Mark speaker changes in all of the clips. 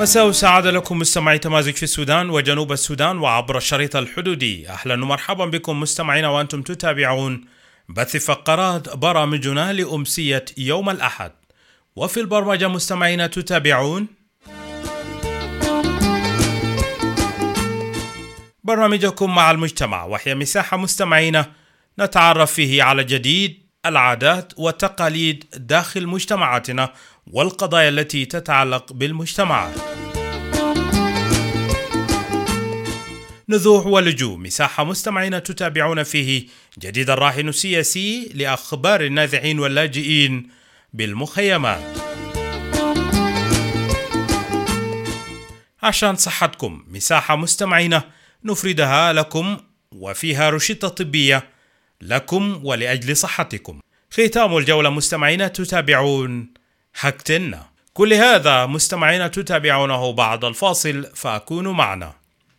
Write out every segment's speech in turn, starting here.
Speaker 1: مساء سعادة لكم مستمعي تمازج في السودان وجنوب السودان وعبر الشريط الحدودي. أهلا ومرحبا بكم مستمعينا وأنتم تتابعون بث فقرات برامجنا لأمسية يوم الأحد. وفي البرمجة مستمعينا تتابعون برنامجكم مع المجتمع، وهي مساحة مستمعينا نتعرف فيه على جديد العادات والتقاليد داخل مجتمعاتنا والقضايا التي تتعلق بالمجتمعات. نزوح ولجوء، مساحة مستمعين تتابعون فيه جديد الراهن السياسي لأخبار النازحين واللاجئين بالمخيمات. عشان صحتكم، مساحة مستمعين نفردها لكم وفيها روشتة طبية لكم ولأجل صحتكم. ختام الجولة مستمعين تتابعون حكتنا. كل هذا مستمعين تتابعونه بعد الفاصل، فأكونوا معنا.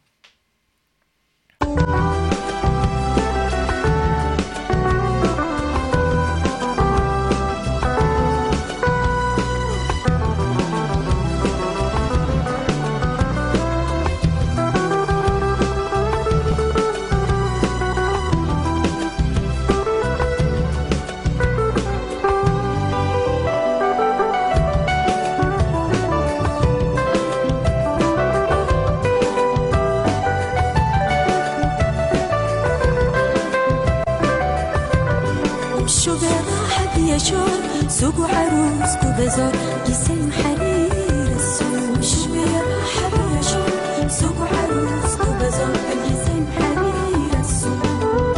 Speaker 2: سوق عروس وبزار يسم حرير السوق شوية راحة يشوف سوق عروس وبزار يسم حرير السوق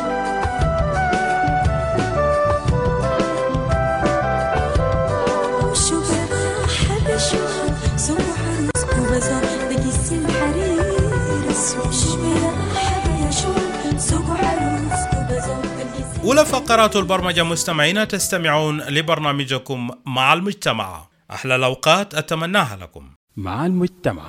Speaker 2: وشوية راحة يشوف سوق عروس وبزار يسم حرير السوق شوية راحة يشوف سوق عروس وبزار.
Speaker 1: أولى فقرات البرمجة مستمعين تستمعون لبرنامجكم مع المجتمع. أحلى الأوقات أتمناها لكم
Speaker 3: مع المجتمع.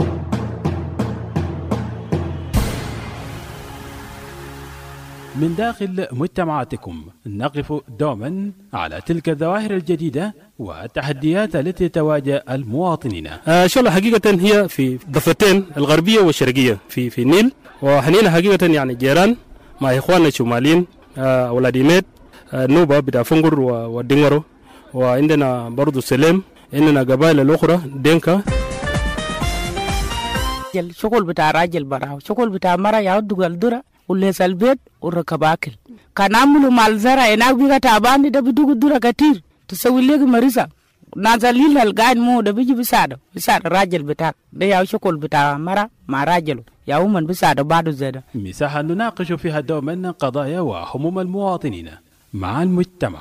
Speaker 3: من داخل مجتمعاتكم نقف دوما على تلك الظواهر الجديدة والتحديات التي تواجه المواطنين.
Speaker 4: شغلة حقيقة هي في ضفتين الغربية والشرقية في النيل، وحنينا حقيقة يعني جيران مع إخواننا الشماليين أولاد ميت النوبة بتاع فنقر والدنغرو، وعندنا برضو سليم، عندنا قبائل الأخرى دينكا.
Speaker 5: الشغل بتاع راجل برا شغل بتاع مرة يعود الدرة وليس البيت وركب أكل. كان عملوا مال زرع هناك بيجا تعبان ده بدوق الدرة كتير تسوي لك مريضة نازلين القاعد مو ده بيجي بيساعد الراجل بتاعك ده يا شغل بتاع مرة مع راجله يا من بيساعد بعده زيادة.
Speaker 3: مساحة نناقش فيها دوما قضايا وهموم المواطنين مع المجتمع.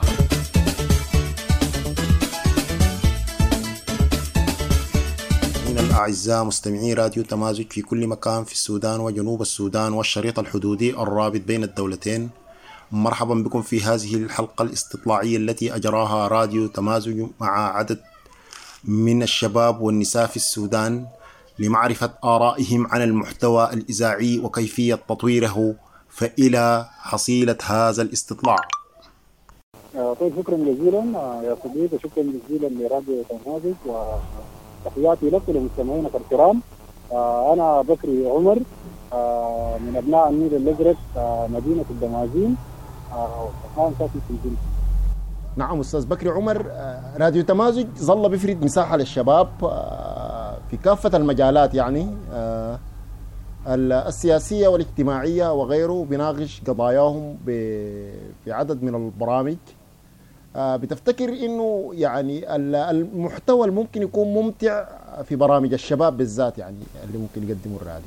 Speaker 6: من الأعزاء مستمعي راديو تمازج في كل مكان في السودان وجنوب السودان والشريط الحدودي الرابط بين الدولتين، مرحبا بكم في هذه الحلقة الاستطلاعية التي أجراها راديو تمازج مع عدد من الشباب والنساء في السودان لمعرفة آرائهم عن المحتوى الإذاعي وكيفية تطويره، فإلى حصيلة هذا الاستطلاع.
Speaker 7: طيب شكرا جزيلا يا صديقي، شكرا جزيلا لراديو تمازج وتحياتي لك ولمستمعينك الكرام. أنا بكري عمر من أبناء النيل الأزرق مدينة الدمازين وكان ساكن في الجنة.
Speaker 6: نعم أستاذ بكري عمر، راديو تمازج ظل بيفرد مساحة للشباب في كافة المجالات، يعني السياسية والاجتماعية وغيره، بناقش قضاياهم في عدد من البرامج. بتفتكر إنه يعني المحتوى الممكن يكون ممتع في برامج الشباب بالذات، يعني اللي ممكن يقدموا الراديو؟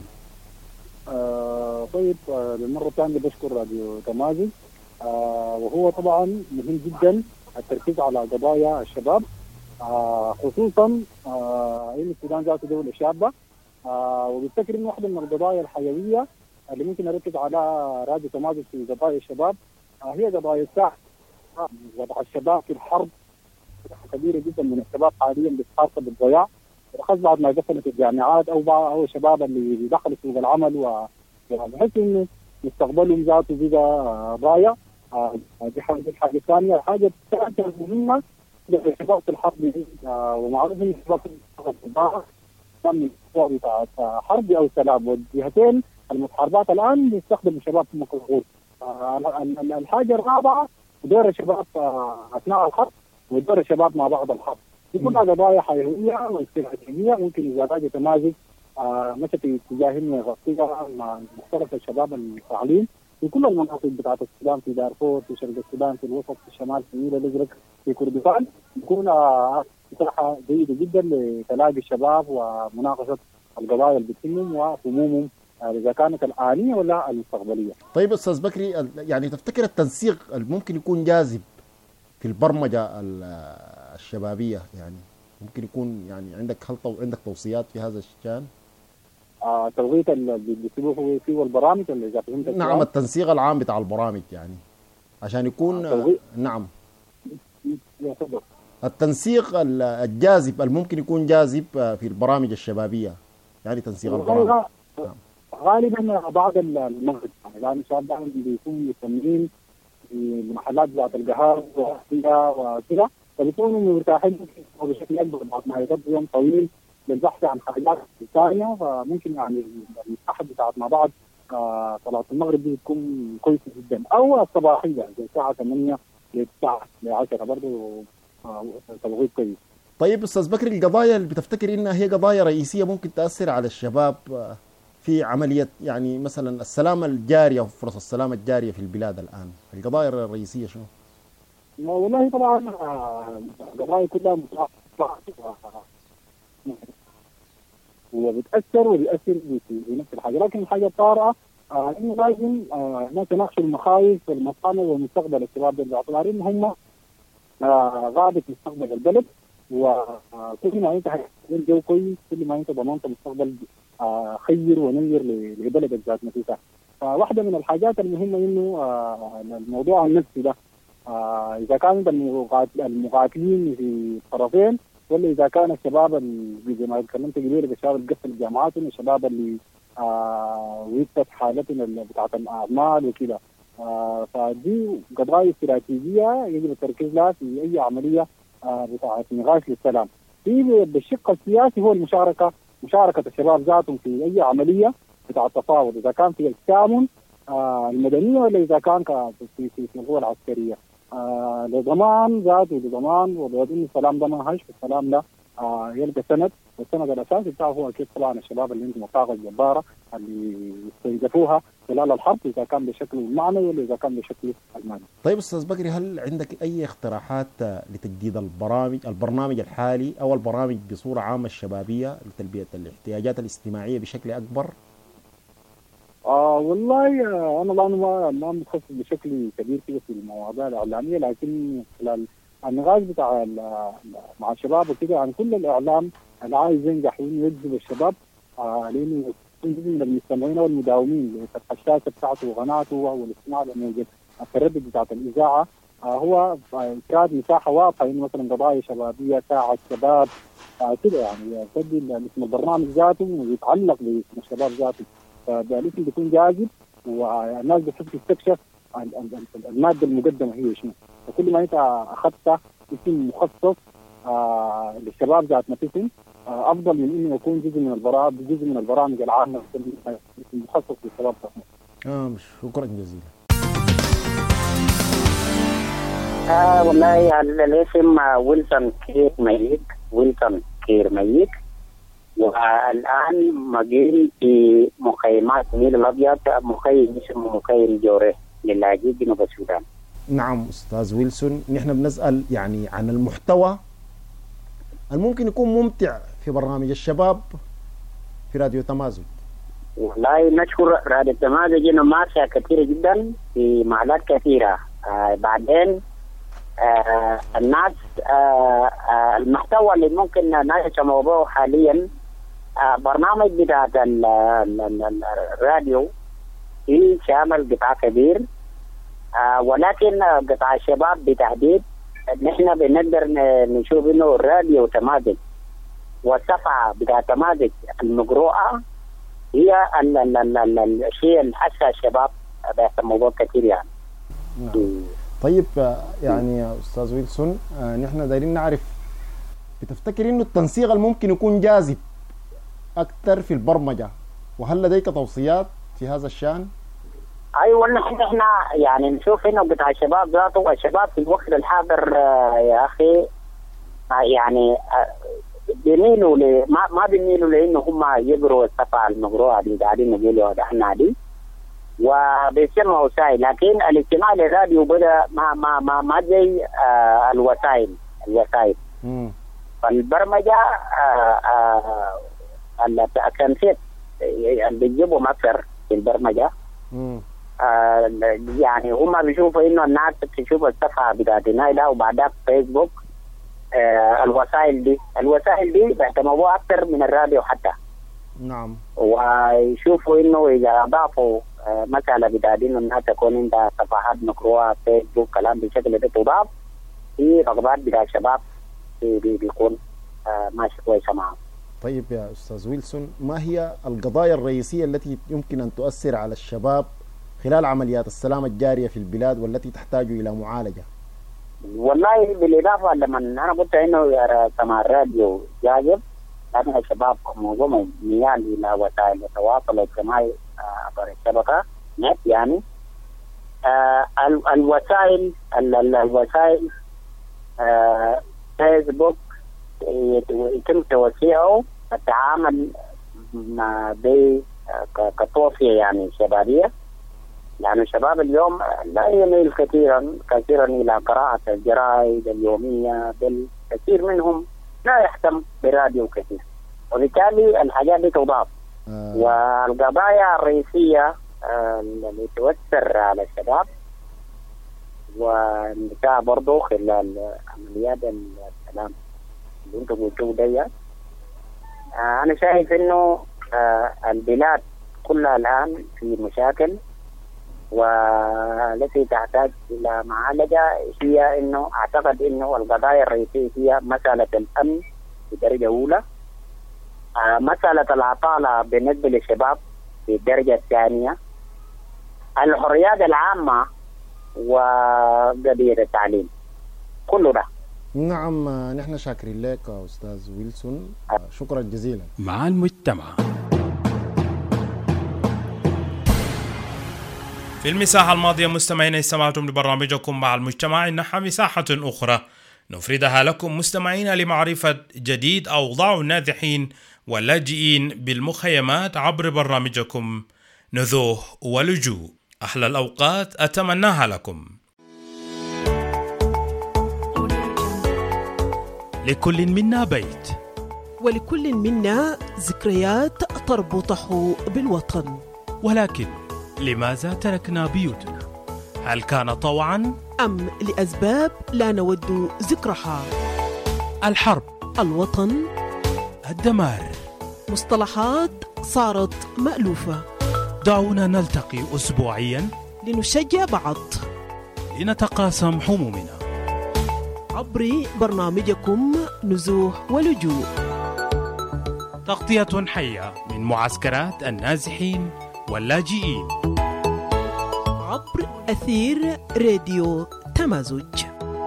Speaker 7: طيب للمرة الثانية بشكر راديو تمازج، وهو طبعا مهم جدا التركيز على قضايا الشباب، خصوصا ان السودان ذاته دولة شابة، وبفتكر انه واحدة من القضايا الحيوية اللي ممكن نركز على راديو تمازج في قضايا الشباب هي قضايا الساعة، وضع الشباب في الحرب. كبيرة جدا من الشباب حاليا بتحارب بالضياع، وخاصة بعد ما قفلت الجامعات او الشباب اللي دخلوا سوق العمل، وبحس انه مستقبلهم ذاته بقى ضايع. دي حاجة ثانية. الحاجة الثالثة المهمة الشباب في الحرب، ومعروف ان الشباب في الضياع من بتاعت حرب او سلام، والجهتين المتحاربات الان بيستخدموا الشباب في مقاومة. الحاجه الرابعه دور الشباب اثناء الحرب ودور الشباب مع بعض الحرب، دي كلها قضايا حيويه واستراتيجيه ممكن اذا باقي تمازج مشى في اتجاه انه يغطيها مع مختلف الشباب المفاعلين في كل المناطق بتاعت السودان، في دارفور، في شرق السودان، في الوسط، في الشمال، في النيل الازرق، في كردفان، تكون مساحه جيده جدا لتلاقي الشباب ومناقشه القضايا اللي بتهمهم وهمومهم اذا كانت الانيه ولا المستقبليه.
Speaker 6: طيب استاذ بكري، يعني تفتكر التنسيق ممكن يكون جاذب في البرمجه الشبابيه؟ يعني ممكن يكون يعني عندك توصيات في هذا الشان؟
Speaker 7: توقيت اللي بيسيبوه فيه والبرامج اللي اذا فهمت.
Speaker 6: نعم، التنسيق العام بتاع البرامج يعني عشان يكون نعم التنسيق الجاذب الممكن يكون جاذب في البرامج الشبابيه، يعني تنسيق البرامج.
Speaker 7: غالبا بعض المغرب يعني الشباب دائما بيكونوا مهتمين بمحلات ذات القهوه وكذا، فبيكونوا مرتاحين بشكل اكبر بعد ما يقضوا يوم طويل للبحث عن حاجات ثانيه، فممكن يعني المساحه بتاعت مع بعض صلاه المغرب دي تكون كويسه جدا، او الصباحيه زي الساعه 8 للساعه 10 برضه توقيت كويس.
Speaker 6: طيب استاذ بكري، القضايا اللي بتفتكر انها هي قضايا رئيسيه ممكن تاثر على الشباب في عمليه يعني مثلا السلام الجاريه وفرص السلام الجاريه في البلاد الان، القضايا الرئيسيه شنو؟
Speaker 7: والله طبعا القضايا كلها وبتاثر وبيأثر في نفس الحاجه، لكن الحاجه الطارئه انه لازم الناس يناقشوا المخايف والمصانع ومستقبل الشباب باعتبار ان هم غابه مستقبل البلد، وكل ما انت هتكون جو كويس كل ما انت ضمنت مستقبل خير ونير لبلدك ذات نفسها. فواحده من الحاجات المهمه انه الموضوع النفسي ده اذا كان المقاتلين في الطرفين ولا اذا كان الشباب اللي زي ما تكلمت قبل الشباب اللي قفل الجامعات والشباب اللي وقفت حالتنا بتاعت الاعمال وكذا، فدي قضايا استراتيجيه يجب التركيز لها في اي عمليه بتاعت نقاش للسلام. في بالشق السياسي هو مشاركه الشباب ذاتهم في اي عمليه بتاعت تفاوض، اذا كان في التامن المدنيه ولا اذا كان في القوى العسكريه، لضمان ذاته لضمان وبعدين السلام ده ما هيش السلام ده يلقى سند، والسند الاساسي بتاعه هو اكيد طبعا الشباب اللي عندهم الطاقه الجباره اللي استنزفوها خلال الحرب، اذا كان بشكل معنوي ولا اذا كان بشكل المادي.
Speaker 6: طيب استاذ بكري، هل عندك اي اقتراحات لتجديد البرنامج الحالي او البرامج بصوره عامه الشبابيه لتلبيه الاحتياجات الاجتماعيه بشكل اكبر؟
Speaker 7: والله انا ما متخصص بشكل كبير كده في المواضيع الاعلاميه، لكن خلال النقاش بتاع مع الشباب وكده عن كل الاعلام اللي عايز ينجح ويجذب الشباب لانه يكون جزء من المستمعين والمداومين لفتح الشاشه بتاعته وقناته والاستماع لموجة التردد بتاعت الاذاعه، هو كاد مساحه واضحه انه مثلا قضايا شبابيه ساعه شباب كده، يعني تدي اسم البرنامج ذاته ويتعلق باسم الشباب ذاته، فالاسم بيكون جاذب والناس بتحب تستكشف الماده المقدمه هي شنو، فكل ما انت اخذت اسم مخصص للشباب ذات نفسهم افضل من انه يكون جزء من البرامج العامه المخصص للشباب ذات
Speaker 6: شكرا جزيلا.
Speaker 8: والله الاسم ويلسون كير ميك، والآن مقيم في مخيمات النيل الأبيض، مخيم اسمه مخيم جوره للاجئين جنوب السودان.
Speaker 6: نعم أستاذ ويلسون، نحن بنسأل يعني عن المحتوى الممكن يكون ممتع في برنامج الشباب في راديو تمازج.
Speaker 8: والله نشكر راديو تمازج إنه ماشية كثيرة جدا في معلومات كثيرة. بعدين الناس المحتوى اللي ممكن نناقش موضوعه حاليا برنامج بتاع الراديو في شامل قطاع كبير، ولكن قطاع الشباب بتحديد نحن بنقدر نشوف انه الراديو تمازج والصفحه بتاع تمازج المقروءه هي الشيء اللي حسه الشباب بيهتموا به كثير يعني.
Speaker 6: طيب يعني يا استاذ ويلسون، نحن دايرين نعرف، بتفتكر انه التنسيق الممكن يكون جاذب أكثر في البرمجة، وهل لديك توصيات في هذا الشأن؟
Speaker 8: ايوه احنا يعني نشوف انه بتاع الشباب ذاته، الشباب في الوقت الحاضر يا اخي يعني بيميلوا ما بيميلوا لانه هم يقروا الصفحه المقروءه اللي قاعدين نقولوا احنا دي وبيسمعوا وسائل، لكن الاستماع للراديو بدا ما زي الوسائل. فالبرمجه كان في اللي بيجيبوا اكثر في البرمجه يعني هم بيشوفوا انه الناس تشوف الصفحه بتاعت نايلة وبعدها فيسبوك. الوسائل دي بيعتمدوها اكثر من الراديو حتى.
Speaker 6: نعم.
Speaker 8: ويشوفوا انه اذا اضافوا مساله بتاعت انه الناس تكون عندها صفحات مقروءه فيسبوك كلام بالشكل ده تضاف في رغبات بتاع الشباب بيكون ماشي كويسه معهم.
Speaker 6: طيب يا أستاذ ويلسون، ما هي القضايا الرئيسية التي يمكن أن تؤثر على الشباب خلال عمليات السلام الجارية في البلاد والتي تحتاج إلى معالجة؟
Speaker 8: والله بالإضافة لما أنا قلت إنه سماع الراديو جاذب، لكن الشباب معظمهم ميال إلى وسائل التواصل الاجتماعي عبر الشبكة نت يعني. الوسائل فيسبوك يتم توسيعه التعامل كتوصية يعني شبابية، لأن الشباب اليوم لا يميل كثيرا إلى قراءة الجرائد اليومية، بل كثير منهم لا يهتم براديو كثير، وبالتالي الحاجات دي تضاف. والقضايا الرئيسية اللي تؤثر على الشباب والنساء برضو خلال عمليات السلام اللي انتم قلتوه دي، أنا شايف إنه البلاد كلها الآن في مشاكل، والتي تحتاج إلى معالجة هي إنه أعتقد إنه القضايا الرئيسية هي مسألة الأمن بدرجة أولى، مسألة العطالة بالنسبة للشباب في الدرجة الثانية، الحريات العامة وقضية التعليم، كله ده.
Speaker 6: نعم، نحن شاكرين لك أستاذ ويلسون، شكرا جزيلا.
Speaker 3: مع المجتمع.
Speaker 1: في المساحة الماضية مستمعين استمعتم لبرنامجكم مع المجتمع. إنها مساحة أخرى نفردها لكم مستمعين لمعرفة جديد أوضاع النازحين واللاجئين بالمخيمات عبر برنامجكم نزوح ولجوء. أحلى الأوقات أتمناها لكم.
Speaker 9: لكل منا بيت،
Speaker 10: ولكل منا ذكريات تربطه بالوطن،
Speaker 9: ولكن لماذا تركنا بيوتنا؟ هل كان طوعا
Speaker 10: أم لأسباب لا نود ذكرها؟
Speaker 9: الحرب،
Speaker 10: الوطن،
Speaker 9: الدمار،
Speaker 10: مصطلحات صارت مألوفة.
Speaker 9: دعونا نلتقي أسبوعيا
Speaker 10: لنشجع بعض،
Speaker 9: لنتقاسم همومنا
Speaker 10: عبر برنامجكم نزوح ولجوء،
Speaker 9: تغطية حية من معسكرات النازحين واللاجئين
Speaker 10: عبر أثير راديو تمازج.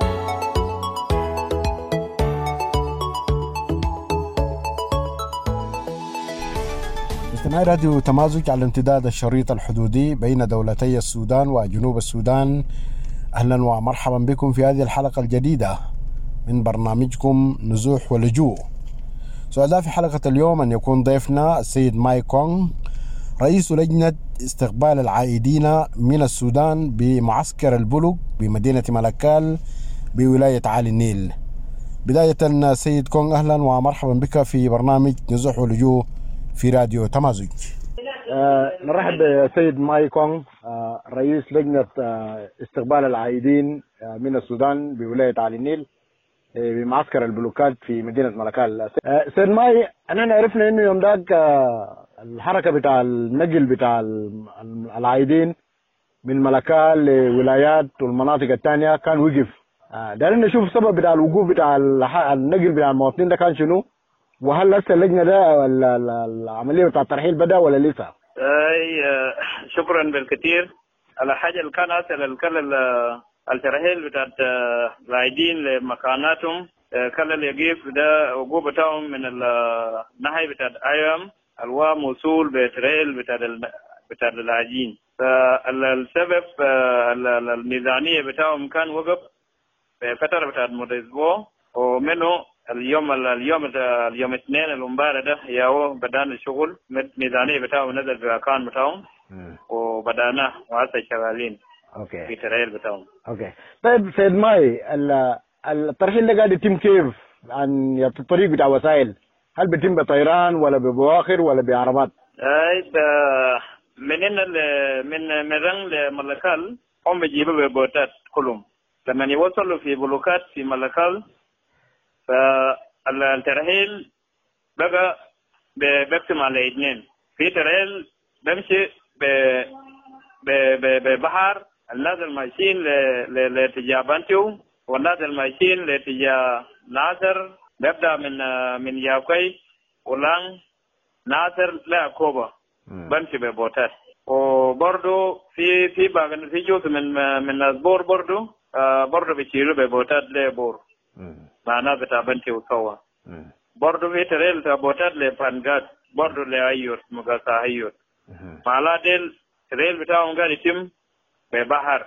Speaker 6: مستمعي راديو تمازج على امتداد الشريط الحدودي بين دولتي السودان وجنوب السودان، أهلا ومرحبا بكم في هذه الحلقة الجديدة من برنامجكم نزوح ولجوء. سعداء في حلقة اليوم أن يكون ضيفنا السيد ماي كونغ، رئيس لجنة استقبال العائدين من السودان بمعسكر البلوغ بمدينة ملكال بولاية عالي النيل. بداية سيد كونغ، أهلا ومرحبا بك في برنامج نزوح ولجوء في راديو تمازج. نرحب بالسيد ماي كونغ، رئيس لجنة استقبال العائدين من السودان بولاية عالي النيل بمعسكر البلوكات في مدينة ملكال. سيد ماي، أنا عرفنا إنه يوم ذاك الحركة بتاع النقل بتاع العائدين من ملكال لولايات والمناطق الثانية كان وقف. دارين نشوف سبب بتاع الوقوف بتاع النقل بتاع المواطنين ده كان شنو؟ وهل لسه اللجنة ده العملية بتاع الترحيل بدأ ولا لسه؟
Speaker 11: شكرا بالكثير. الحاجة اللي كان أسأل الترحيل بتاعت العائدين لمكاناتهم كان اللي يقف ده وقوف بتاعهم من الناحية بتاعت IOM الوا موصول بتريل بتاع اللاجئين. فالسبب الميزانية بتاعهم كان وقف بفترة بتاعت مدة ومنه اليوم الاثنين الامبارح ده ياهو بدأنا الشغل. ميزانية بتاعهم نزل في أكان بتاعهم وبدأنا وهسه شغالين في تريل بتاعهم.
Speaker 12: اوكي طيب سيد ماي الترحيل ده قاعد يتم كيف عن الطريق بتاع وسائل؟ هل بيتم بطيران ولا ببواخر ولا بعربات؟
Speaker 11: من رنگ لملكال هم بيجيبوا ببوتات كلهم. لما يوصلوا في بلوكات في ملكال فالترحيل بقى بيقسم على اثنين. في ترحيل بمشي ببحر، الناس الماشيين لاتجاه بانتيو والناس الماشيين لاتجاه ناصر بيبدأ من ياكوي ولان ناصر لأكوبا بمشي ببوتات. وبرضه في باغن في جزء من ناسبور برضه بيشيلوا ببوتات لبور مع ناس بتاع بنتي وكوا. برضه في تريل بتاع بوتات لبانجات برضه لأيوت مقاسا أيوت. مع ديل تريل بتاعهم قاعد يتم ببحر.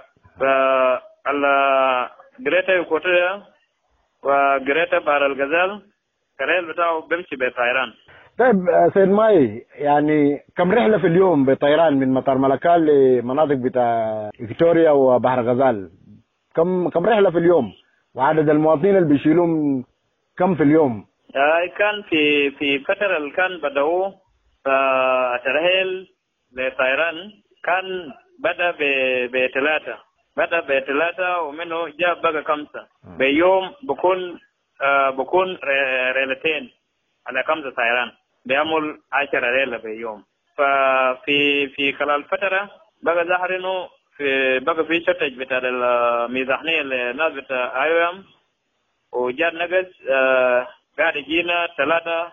Speaker 11: جريتا يكوتيا وجريتا بار الغزال تريل بتاعه بمشي بطيران.
Speaker 12: طيب سيد ماي يعني كم رحلة في اليوم بطيران من مطار ملكال لمناطق بتاع فيكتوريا وبحر غزال؟ كم رحلة في اليوم؟ وعدد المواطنين اللي بيشيلون كم في اليوم؟
Speaker 11: كان في فترة اللي كان بدأوا ترحيل لطيران كان بدأ بثلاثة ومنه جاب بقى 5 بيوم بكون ريلتين على 5 طيران بيعمل 10 ريلة بيوم. ففي خلال فترة بقى ظهر انه بقى في شتج بتاع الميزانية للناس بتاع IOM وجاء نقص قاعد يجينا 3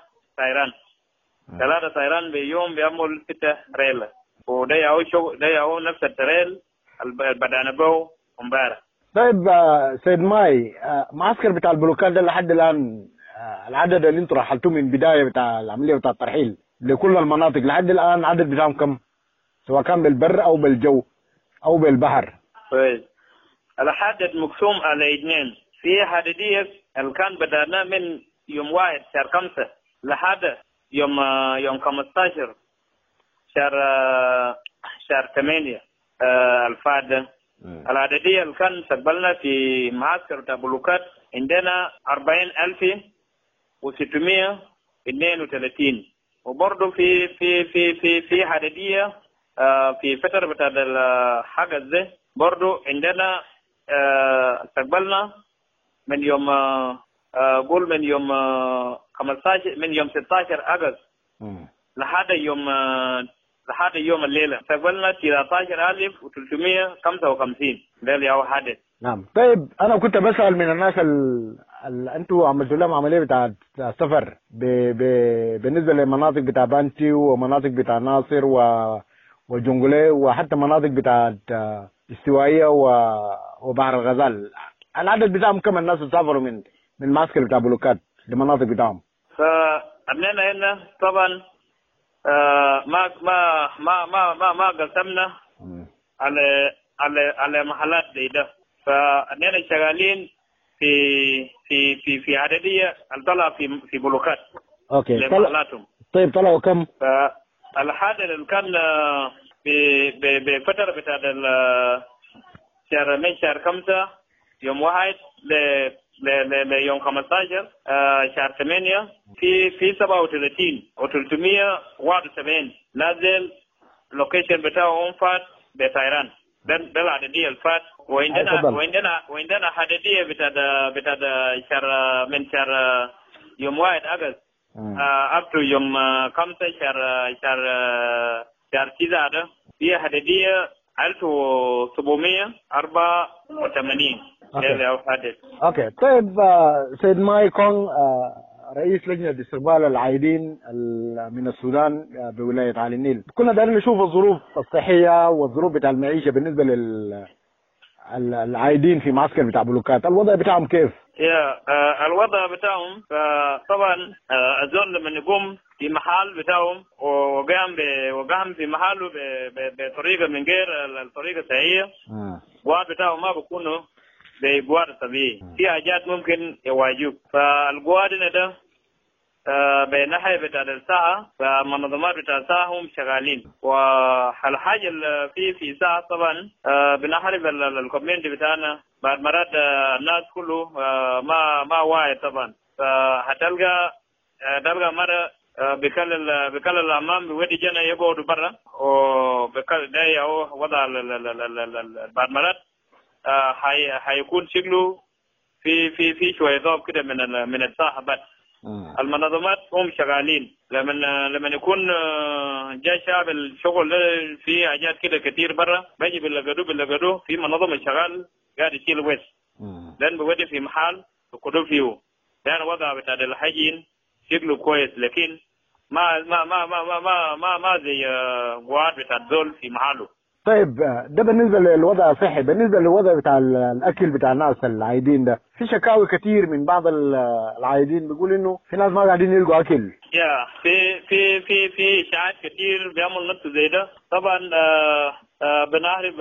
Speaker 11: طيران بيوم بيعمل 6 ريلة. وده ياهو نفس التريل بدأنا به امبارح.
Speaker 12: طيب سيد ماي معسكر بتاع البلوكات ده لحد الان العدد اللي انتوا رحلتوه من بدايه بتاع العمليه بتاع الترحيل لكل المناطق لحد الان العدد بتاعهم كم؟ سواء كان بالبر او بالجو او بالبحر.
Speaker 11: كويس. العدد مقسوم على 2. في حددية اللي كان بدأنا من يوم 1 شهر 5 لحد يوم 15 شهر 8 الفاد. العددية اللي كان استقبلنا في معسكر بتاع بلوكات عندنا 40,632. وبرضه في عددية في فترة بتاع الحجز ده برضه عندنا استقبلنا من يوم قول من يوم 15 من يوم 16 أغسطس لحد يوم الليلة استقبلنا 13,355 ده اللي هو حدث.
Speaker 12: نعم. طيب أنا كنت بسأل من الناس اللي أنتوا عملتوا لهم عملية بتاع سفر بالنسبة لمناطق بتاع بانتي ومناطق بتاع ناصر وجنجولي وحتى مناطق بتاع استوائية وبحر الغزال. العدد بتاعهم كم الناس سافروا من معسكر بتاع بلوكات لمناطق بتاعهم؟
Speaker 11: فعندنا هنا طبعا ما قسمنا على محلات زي ده. فعندنا شغالين في عددية الطلع في بلوكات.
Speaker 12: اوكي.
Speaker 11: لمحلاتهم.
Speaker 12: طيب طلعوا كم؟
Speaker 11: فالحادث اللي كان بفترة بتاع من شهر 5 يوم 1 ليوم 15 شهر 8 في 37 و371 نازل لوكيشن بتاعهم فات بطيران. ده العددية الفات. وعندنا عددية بتاع شهر من شهر يوم 1 أغسطس up to يوم 5 شهر 9 ده في عددية 1784.
Speaker 12: اوكي. طيب سيد ماي كونغ رئيس لجنة استقبال العائدين من السودان بولاية علي النيل، كنا دايرين نشوف الظروف الصحية والظروف بتاع المعيشة بالنسبة للعائدين في معسكر بتاع بلوكات. الوضع بتاعهم كيف؟
Speaker 11: يا الوضع بتاعهم طبعا الزول لما يقوم في محل بتاعهم وقام في محله بطريقه من غير الطريقه الصحيحه، القواد بتاعهم ما بيكونوا بقواد طبيعي، في حاجات ممكن يواجهوك. فالقواد ده بناحية بتاع الساعة، فمنظمات بتاع الساعة هم شغالين، والحاجة اللي في ساعة طبعا بنحارب الكوميونتي بتاعنا. بعد مرات الناس كله ما واعي طبعا، فهتلقى مرة بكل الأمام بودي جنا يقعدوا برا، وبكل ده هو وضع بعد مرات هيكون شكله في شوية ضوء كده من الساحة. بس المنظمات هم شغالين. لما يكون جاي شعب الشغل في حاجات كده كتير برا، بيجي باللقدو في منظمة شغال قاعد يشيل ويس، لأن بودي في محل وكدو فيه، لأن وضع بتاع الحاجين شكله كويس، لكن ما زي قواعد بتاع الزول في محله.
Speaker 12: طيب ده بالنسبه للوضع الصحي. بالنسبه للوضع بتاع الاكل بتاع الناس العايدين ده، في شكاوي كتير من بعض العايدين بيقول انه في ناس ما قاعدين يلقوا اكل.
Speaker 11: يا في اشاعات كتير بيعمل نفسه زي ده. طبعا بنعرف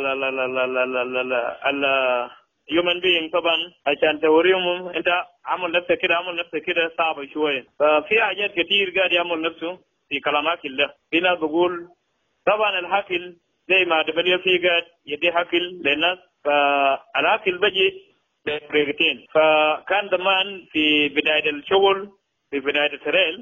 Speaker 11: human being طبعا عشان توريهم انت عمل نفسك كده صعب شويه. ففي حاجات كتير قاعد يعمل نفسه في كلام اكل ده. في ناس بقول طبعا الاكل زي ما في قاعد يدي اكل للناس، فالاكل بجي بطريقتين. فكان زمان في بدايه الشغل، في بدايه التريل،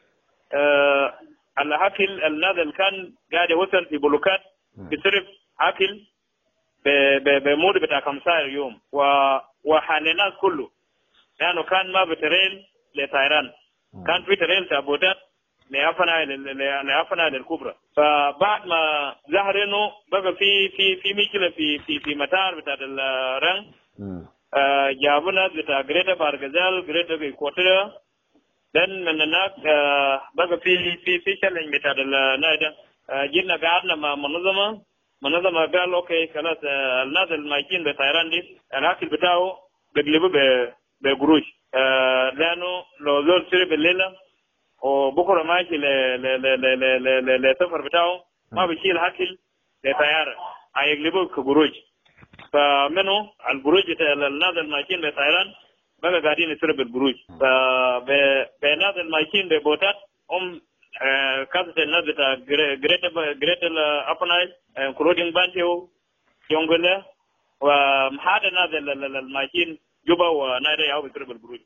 Speaker 11: الاكل الناس كان قاعد يوصل في بلوكات بيصرف اكل بمود بتاع 15 يوم، وحال الناس كله لانه كان ما بتريل لطيران، كان في تريل تابوتات لأفناء الكبرى. فبعد ما ظهر انه بقى في مشكله في مطار بتاع الرنج، جابوا ناس بتاع جريتا بارغزال، جريتا كوترا، لان من هناك بقى في شلن بتاع النايده. جينا قعدنا مع منظمه قال اوكي خلاص الناس المايكين بطيران دي الاكل بتاعه بيقلبوا بقروش، لانه لو زول شرب الليله وبكره ماشي للسفر بتاعه ما بيشيل اكل لطياره، هيقلبوه كقروش. فمنه القروش بتاع الناس الماشيين بطيران بقى قاعدين يشربوا القروش. فبناس الماشيين ببوتات هم كاسة الناس بتاع جريتا الابنايل كرودين بانتيو يونغلا ومحاد الناس الماشيين جوبا ونايدا ياو بيشربوا القروش.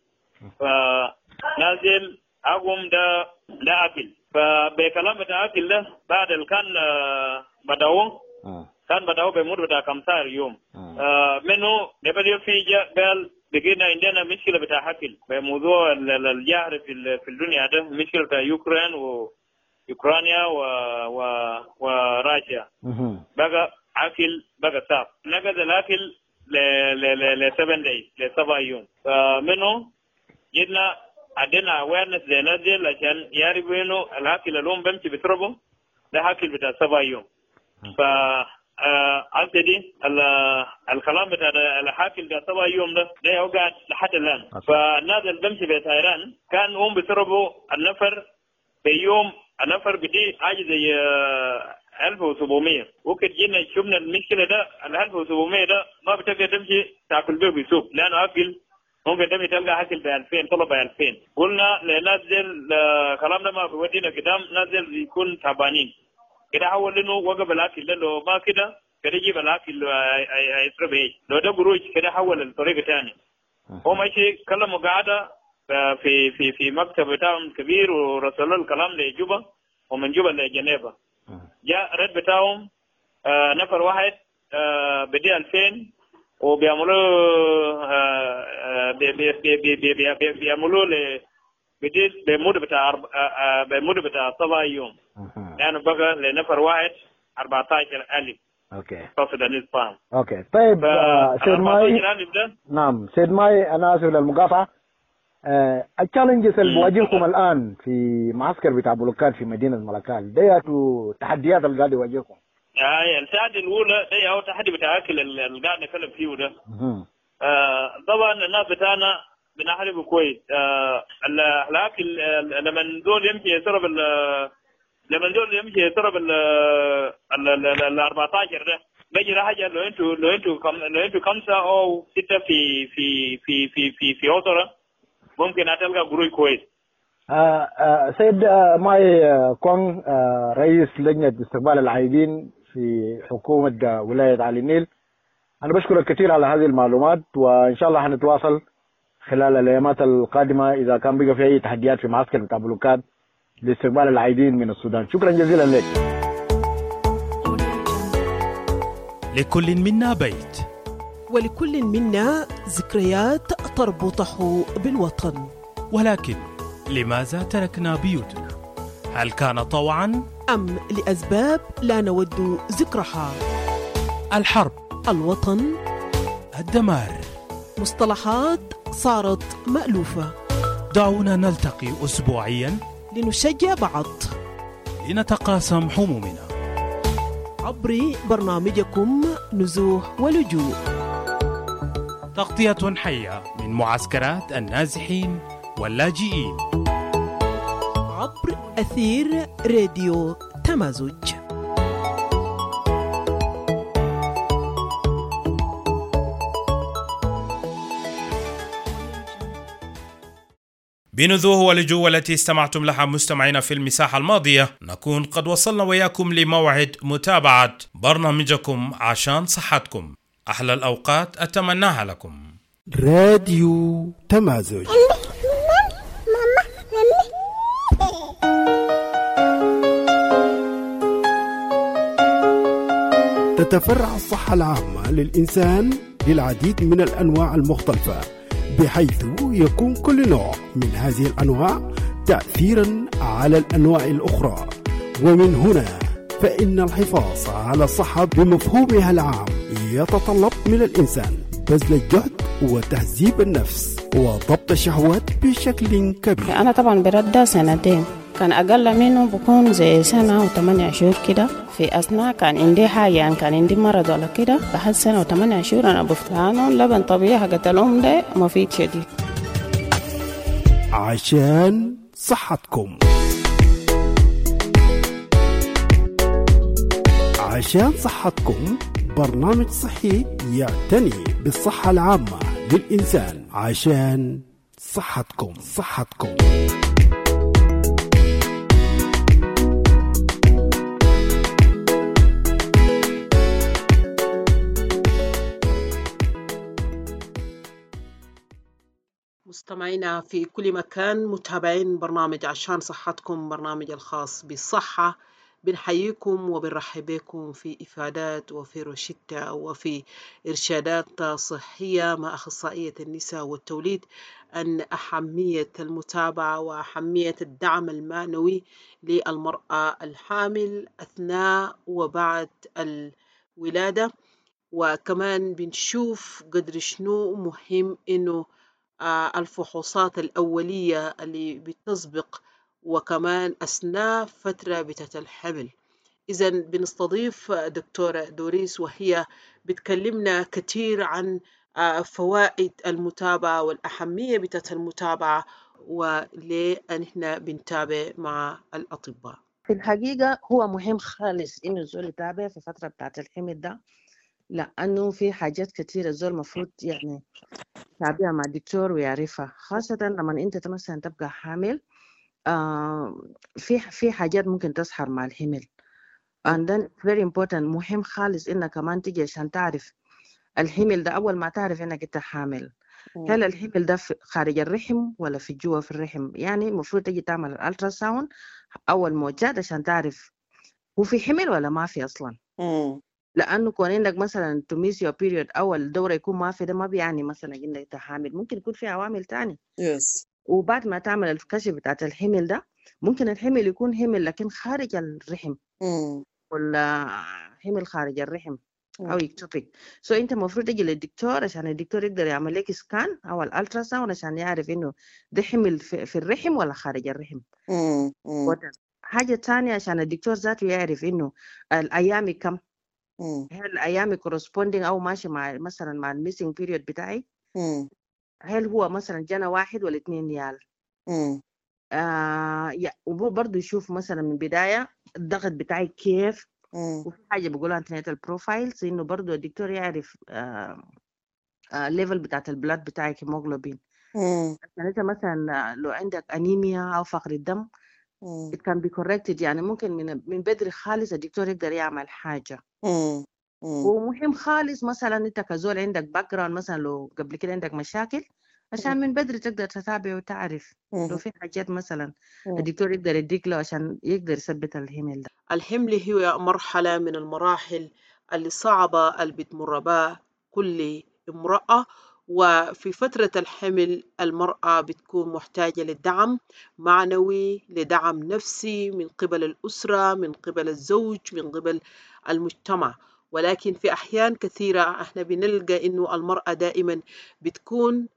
Speaker 11: فنازل أقوم ده أكل. فبكلام بتاع أكل ده بعد كان بدأوا بمود بتاع 15 يوم. منه نبدأ في قال بقينا عندنا مشكلة بتاع أكل بموضوع الجهر في الدنيا ده، مشكلة بتاع أوكرانيا وروسيا. بقى أكل بقى صعب، نقد الأكل ل 7 days ل 7 يوم. فمنه جينا عندنا awareness لنازل عشان يعرفوا انه الاكل اللي هم بمشي بيشربوا ده اكل بتاع 7 يوم. دي الكلام بتاع الاكل بتاع 7 يوم ده هو قاعد لحد الان. فالناس اللي بمشي بطيران كان هم بيشربوا النفر بيوم، النفر بدي حاجه زي 1700. وكده جينا شفنا المشكله ده، ال 1700 ده ما بتقدر تمشي تاكل به بسوق، لانه اكل ممكن تمشي تلقى اكل ب 2000 طلب ب 2000. قلنا لنزل كلامنا ما بودينا قدام نزل يكون تعبانين كده، حاول انه وقف الاكل لانه ما كده يجيب الاكل هيشرب ايه. لو ده قروش كده حول الطريقه ثاني. هو ماشي كلمه قاعده في مكتب بتاعهم كبير، ورسلوا الكلام لجوبا ومن جوبا لجنيفا. جاء رد بتاعهم نفر واحد بدي 2000 وبيعملوا بيعملوا بدي بمود بتاع 7 يوم، يعني بقى لنفر واحد 14,000.
Speaker 12: اوكي
Speaker 11: قصد النسبان.
Speaker 12: اوكي طيب سيد ماي. نعم سيد ماي، انا اسف للمقاطعه. التشالنجز اللي بواجهكم الان في معسكر بتاع بلوكات في مدينه ملكال ده تحديات اللي قاعد يواجهكم؟
Speaker 11: التحدي الاولى ده هو التحدي بتاع اكل اللي قاعد نتكلم فيه ده. طبعا الناس بتاعنا بنحارب كويس. لكن لما دول يمشي يضرب ال 14 ده بيجي حاجه لو انتوا 5 او 6 في اسره ممكن هتلقى قروي كويس.
Speaker 12: سيد ماي كون رئيس لجنة استقبال العائدين في حكومة ولاية علي النيل، أنا بشكرك كثير على هذه المعلومات، وإن شاء الله هنتواصل خلال الأيامات القادمة إذا كان بقى في أي تحديات في معسكر بتاع بلوكات لاستقبال العائدين من السودان. شكرا جزيلا لك.
Speaker 9: لكل منا بيت،
Speaker 10: ولكل منا ذكريات تربطه بالوطن.
Speaker 9: ولكن لماذا تركنا بيوتنا؟ هل كان طوعا
Speaker 10: أم لأسباب لا نود ذكرها؟
Speaker 9: الحرب،
Speaker 10: الوطن،
Speaker 9: الدمار،
Speaker 10: مصطلحات صارت مألوفة.
Speaker 9: دعونا نلتقي أسبوعيا
Speaker 10: لنشجع بعض،
Speaker 9: لنتقاسم همومنا
Speaker 10: عبر برنامجكم نزوح ولجوء،
Speaker 9: تغطية حية من معسكرات النازحين واللاجئين
Speaker 10: عبر أثير راديو تمازج.
Speaker 1: بنذوه ولجوء التي استمعتم لها مستمعينا في المساحة الماضية، نكون قد وصلنا وياكم لموعد متابعة برنامجكم عشان صحتكم. أحلى الأوقات أتمناها لكم.
Speaker 3: راديو تمازج. تتفرع الصحة العامة للإنسان للعديد من الأنواع المختلفة، بحيث يكون كل نوع من هذه الأنواع تأثيرا على الأنواع الأخرى. ومن هنا فإن الحفاظ على الصحة بمفهومها العام يتطلب من الإنسان بذل الجهد وتهذيب النفس وضبط الشهوات بشكل كبير.
Speaker 13: أنا طبعا برد 2 سنين، كان أقل منه بكون زي 1 و8 شهور كده. في أثناء كان عندي حاجة، يعني كان عندي مرض ولا كده، بعد 1 و8 شهور أنا بفتانه لبن طبيعي حقت الأم ده مفيد شديد.
Speaker 3: عشان صحتكم. عشان صحتكم برنامج صحي يعتني بالصحة العامة للإنسان. عشان صحتكم.
Speaker 10: مستمعينا في كل مكان، متابعين برنامج عشان صحتكم، برنامج الخاص بالصحة، بنحييكم وبنرحب بكم في إفادات وفي روشتة وفي إرشادات صحية مع أخصائية النساء والتوليد عن أهمية المتابعة وأهمية الدعم المعنوي للمرأة الحامل أثناء وبعد الولادة. وكمان بنشوف قدر شنو مهم إنه الفحوصات الأولية اللي بتسبق وكمان أثناء فترة بتاعت الحمل. إذن بنستضيف دكتورة دوريس وهي بتكلمنا كتير عن فوائد المتابعة والأهمية بتاعت المتابعة وليه إحنا بنتابع مع الأطباء.
Speaker 14: في الحقيقة هو مهم خالص إنه الزول يتابع في فترة بتاعت الحمل ده، لأنه في حاجات كتير الزول مفروض يعني يتابعها مع الدكتور ويعرفها، خاصة لما أنت مثلا تبقى حامل. في حاجات ممكن تظهر مع الحمل، and then very important، مهم خالص إنك كمان تيجي عشان تعرف الحمل ده. أول ما تعرف إنك أنت حامل، هل الحمل ده خارج الرحم ولا في جوا في الرحم؟ يعني المفروض تيجي تعمل الألترا ساوند أول موجات عشان تعرف هو في حمل ولا ما في أصلا. لأنه كون إنك مثلا to miss your period أو الدورة يكون ما في، ده ما بيعني مثلا إنك أنت حامل، ممكن يكون في عوامل تاني. وبعد ما تعمل الكشف بتاعت الحمل ده، ممكن الحمل يكون حمل لكن خارج الرحم ولا حمل خارج الرحم أو يكتوبيك. أنت المفروض تجي للدكتور عشان الدكتور يقدر يعمل لك سكان أو الألترا ساوند عشان يعرف إنه ده حمل في الرحم ولا خارج الرحم. حاجة تانية عشان الدكتور ذاته يعرف إنه الأيام كم هل أيامي corresponding أو ماشي مع مثلا مع الميسنج بيريود بتاعي؟ هل هو مثلا جنى 1 ولا 2 ريال؟ وبرضه يشوف مثلا من بداية الضغط بتاعي كيف. وفي حاجة بيقولها antenatal profiles إنه برضه الدكتور يعرف ليفل بتاعت البلاد بتاعك هيموغلوبين. عشان انت مثلا لو عندك انيميا او فقر الدم it can be corrected، يعني ممكن من بدري خالص الدكتور يقدر يعمل حاجة. ومهم خالص مثلا انت كزول عندك باك جراوند، مثلا لو قبل كده عندك مشاكل عشان من بدري تقدر تتابع وتعرف لو في حاجات مثلا الدكتور يقدر يديك له عشان يقدر يثبت الهمل ده.
Speaker 10: الحمل هي مرحلة من المراحل اللي صعبة اللي بتمر بها كل امرأة، وفي فترة الحمل المرأة بتكون محتاجة لدعم معنوي، لدعم نفسي من قبل الأسرة، من قبل الزوج، من قبل المجتمع. ولكن في أحيان كثيرة احنا بنلقى إنه المرأة دائما بتكون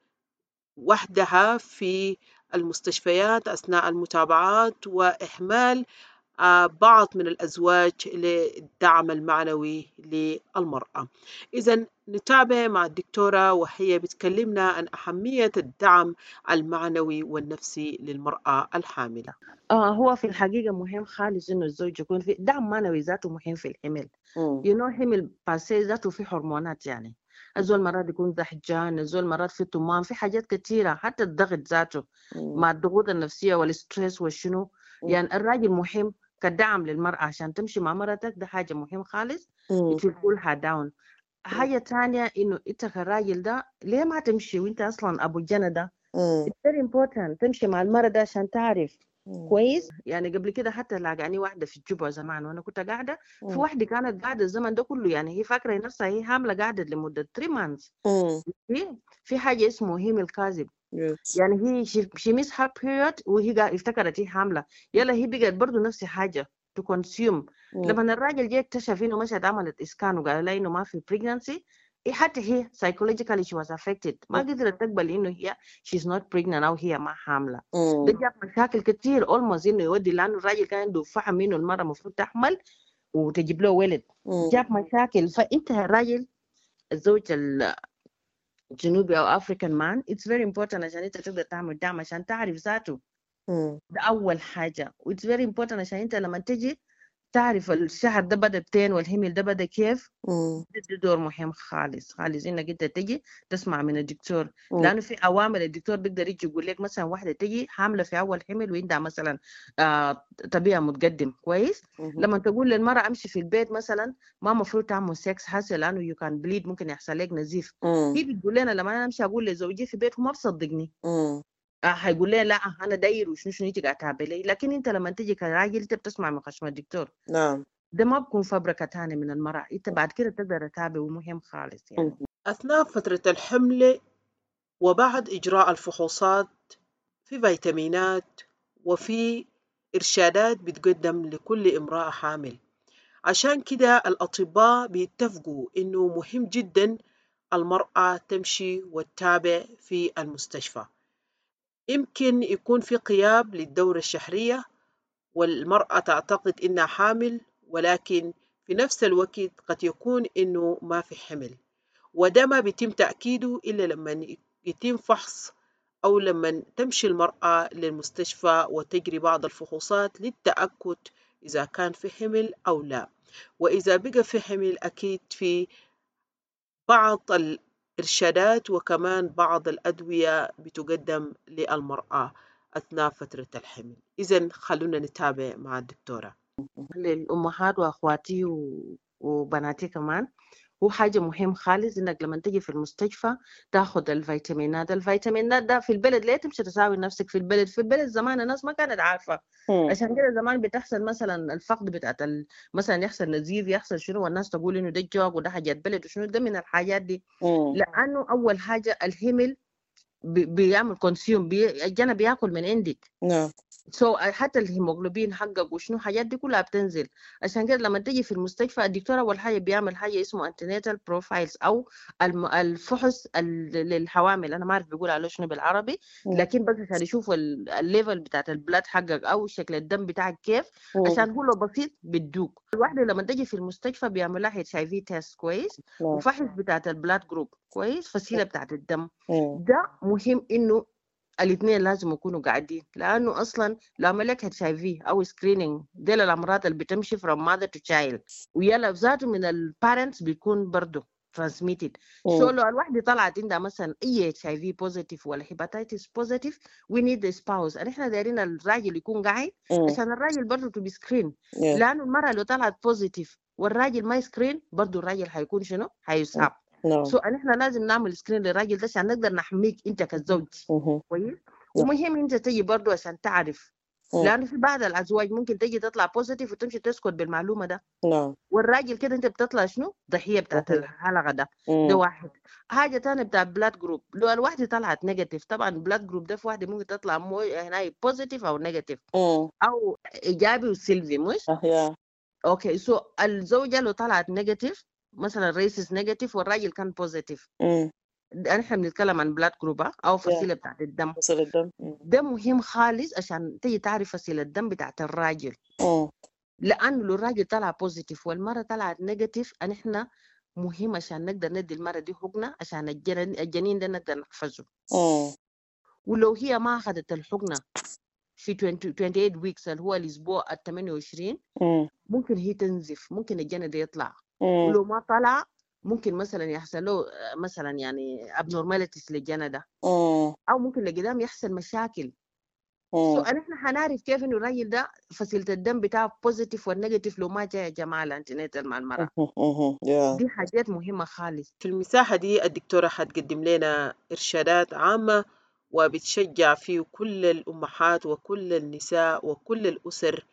Speaker 10: وحدها في المستشفيات أثناء المتابعات، وإهمال بعض من الأزواج للدعم المعنوي للمرأة. إذن نتابع مع الدكتورة وهي بتكلمنا عن أهمية الدعم المعنوي والنفسي للمرأة الحاملة.
Speaker 14: هو في الحقيقة مهم خالص إنه الزوج يكون في دعم معنوي ذاته، مهم في الحمل. حمل باسي ذاته في هرمونات، يعني الزول مرات يكون زحجان، الزول مرات في طمان، في حاجات كتيرة، حتى الضغط ذاته مع الضغوط النفسية والستريس والشنو. يعني الراجل مهم كدعم للمرأة عشان تمشي مع مرتك، ده حاجة مهم خالص. يتقولها داون. حاجة تانية إنه أنت كراجل ده ليه ما تمشي وأنت أصلا أبو الجنة ده؟ It's very important تمشي مع المرأة ده عشان تعرف كويس. يعني قبل كده حتى لاقاني واحدة في الجبهة زمان وأنا كنت قاعدة، في واحدة كانت قاعدة الزمن ده كله، يعني هي فاكرة نفسها هي حاملة، قاعدة لمدة 3 months. في حاجة اسمه هيمل كاذب. يعني هي she missed her period وهي افتكرت هي حاملة، يلا هي بقت برضو نفس حاجة to consume. لما الراجل جاء اكتشف انه مشت عملت اسكان وقال لها انه ما في pregnancy، حتى هي psychologically she was affected، ما قدرت تقبل انه هي she's not pregnant او هي ما حاملة. ده جاب مشاكل كتير almost انه يودي، لانه الراجل كان عنده فهم انه المرأة المفروض تحمل وتجيب له ولد، جاب مشاكل. فانت الراجل الزوج الجنوبي او افريكان مان it's very important عشان انت تقدر تعمل دعم عشان تعرف ذاته. ده اول حاجه. it's very important عشان انت لما تجي تعرف الشهر ده بدا بتين والهمل ده بدا كيف. ده دور مهم خالص خالص انك انت تجي تسمع من الدكتور، لانه في اوامر الدكتور بيقدر يجي يقول لك مثلا واحده تجي حامله في اول حمل وعندها مثلا طبيعه متقدم كويس. لما تقول للمراه امشي في البيت مثلا ما مفروض تعمل سكس حاسه لانه يو كان بليد، ممكن يحصل لك نزيف. هي بتقول لنا لما انا امشي اقول لزوجي في بيت ما بصدقني، هيقول لي لا انا داير وشنو انت قاعده تعملي. لكن انت لما تجي كراجل انت بتسمع من خشم الدكتور. نعم. ده ما بكون فبركه ثانيه من المراه، انت بعد كده تقدر تتابع ومهم خالص. يعني
Speaker 10: اثناء فتره الحمل وبعد اجراء الفحوصات في فيتامينات وفي ارشادات بتقدم لكل امراه حامل. عشان كده الاطباء بيتفقوا انه مهم جدا المراه تمشي وتتابع في المستشفى. يمكن يكون في غياب للدورة الشهرية والمرأة تعتقد إنها حامل، ولكن في نفس الوقت قد يكون إنه ما في حمل، وده ما بيتم تأكيده إلا لما يتم فحص أو لما تمشي المرأة للمستشفى وتجري بعض الفحوصات للتأكد إذا كان في حمل أو لا. وإذا بقى في حمل أكيد في بعض إرشادات وكمان بعض الأدوية بتقدم للمرأة أثناء فترة الحمل. إذن خلونا نتابع مع الدكتورة.
Speaker 14: للأمهات وأخواتي وبناتي كمان، هو حاجة مهم خالص إنك لما تجي في المستشفى تاخد الفيتامينات. الفيتامينات ده في البلد ليه تمشي تساوي نفسك في البلد؟ في البلد زمان الناس ما كانت عارفة، عشان كده زمان بتحصل مثلا الفقد بتاعت مثلا يحصل نزيف يحصل شنو والناس تقول إنه ده جوع وده حاجات بلد وشنو ده من الحاجات دي. لأنه أول حاجة الهمل بيعمل كونسيوم الجنة بياكل من عندك. حتى الهيموغلوبين حقك وشنو حاجات دي كلها بتنزل. عشان كده لما تجي في المستشفى الدكتور أول حاجة بيعمل حاجة اسمه antenatal profiles أو الفحص للحوامل. أنا ما أعرف بيقول عليه شنو بالعربي، لكن بس عشان يشوفوا الليفل بتاعت البلاد حقك أو شكل الدم بتاعك كيف، عشان هو لو بسيط بتدوق. الواحدة لما تجي في المستشفى بيعمل لها HIV تيست كويس، وفحص بتاعت البلاد جروب كويس، فصيلة بتاعت الدم. ده مهم إنه الاثنين لازم يكونوا قاعدين، لأنه أصلا لو عملك HIV أو سكرينينج دي الأمراض اللي بتمشي from mother to child، ويلا ذاته من البارنتس بيكون برضو transmitted. لو الواحدة طلعت عندها مثلا أي HIV positive ولا hepatitis positive we need the spouse. إحنا دايرين الراجل يكون قاعد عشان الراجل برضو to be screened، لأنه المرأة لو طلعت positive والراجل ما يسكرين برضو الراجل هيكون شنو؟ هيصاب. احنا لازم نعمل سكرين للراجل ده عشان نقدر نحميك انت كزوج كويس. ومهم انت تجي برضو عشان تعرف، لانه في بعض الازواج ممكن تجي تطلع بوزيتيف وتمشي تسكت بالمعلومه ده، والراجل كده انت بتطلع شنو؟ ضحيه بتاعت الحلقه ده. ده واحد. حاجه ثانيه بتاع بلاد جروب، لو الواحده طلعت نيجاتيف، طبعا بلاد جروب ده في واحده ممكن تطلع هنا بوزيتيف او نيجاتيف او ايجابي وسلبي، مش اوكي. الزوجه لو طلعت نيجاتيف مثلا ريسس نيجاتيف والراجل كان بوزيتيف، احنا بنتكلم عن بلاد جروب او فصيله بتاعت الدم. ده مهم خالص عشان تيجي تعرف فصيله الدم بتاعت الراجل، لانه لو الراجل طلع بوزيتيف والمره طلعت نيجاتيف احنا مهم عشان نقدر ندي المره دي حقنه عشان الجنين ده نقدر نحفظه. ولو هي ما اخذت الحقنه في 28 ويكس اللي هو الاسبوع ال 28 ممكن هي تنزف، ممكن الجنين ده يطلع. ولو ما طلع ممكن مثلا يحصل له مثلا يعني abnormalities للجنين ده، او ممكن لقدام يحصل مشاكل. احنا حنعرف كيف انه الراجل ده فصيله الدم بتاعه بوزيتيف والنيجاتيف لو ما جاء يا جماعه الانتينيتال مع المراه. دي حاجات مهمه خالص.
Speaker 10: في المساحه دي الدكتوره حتقدم لنا ارشادات عامه وبتشجع فيه كل الامهات وكل النساء وكل الاسر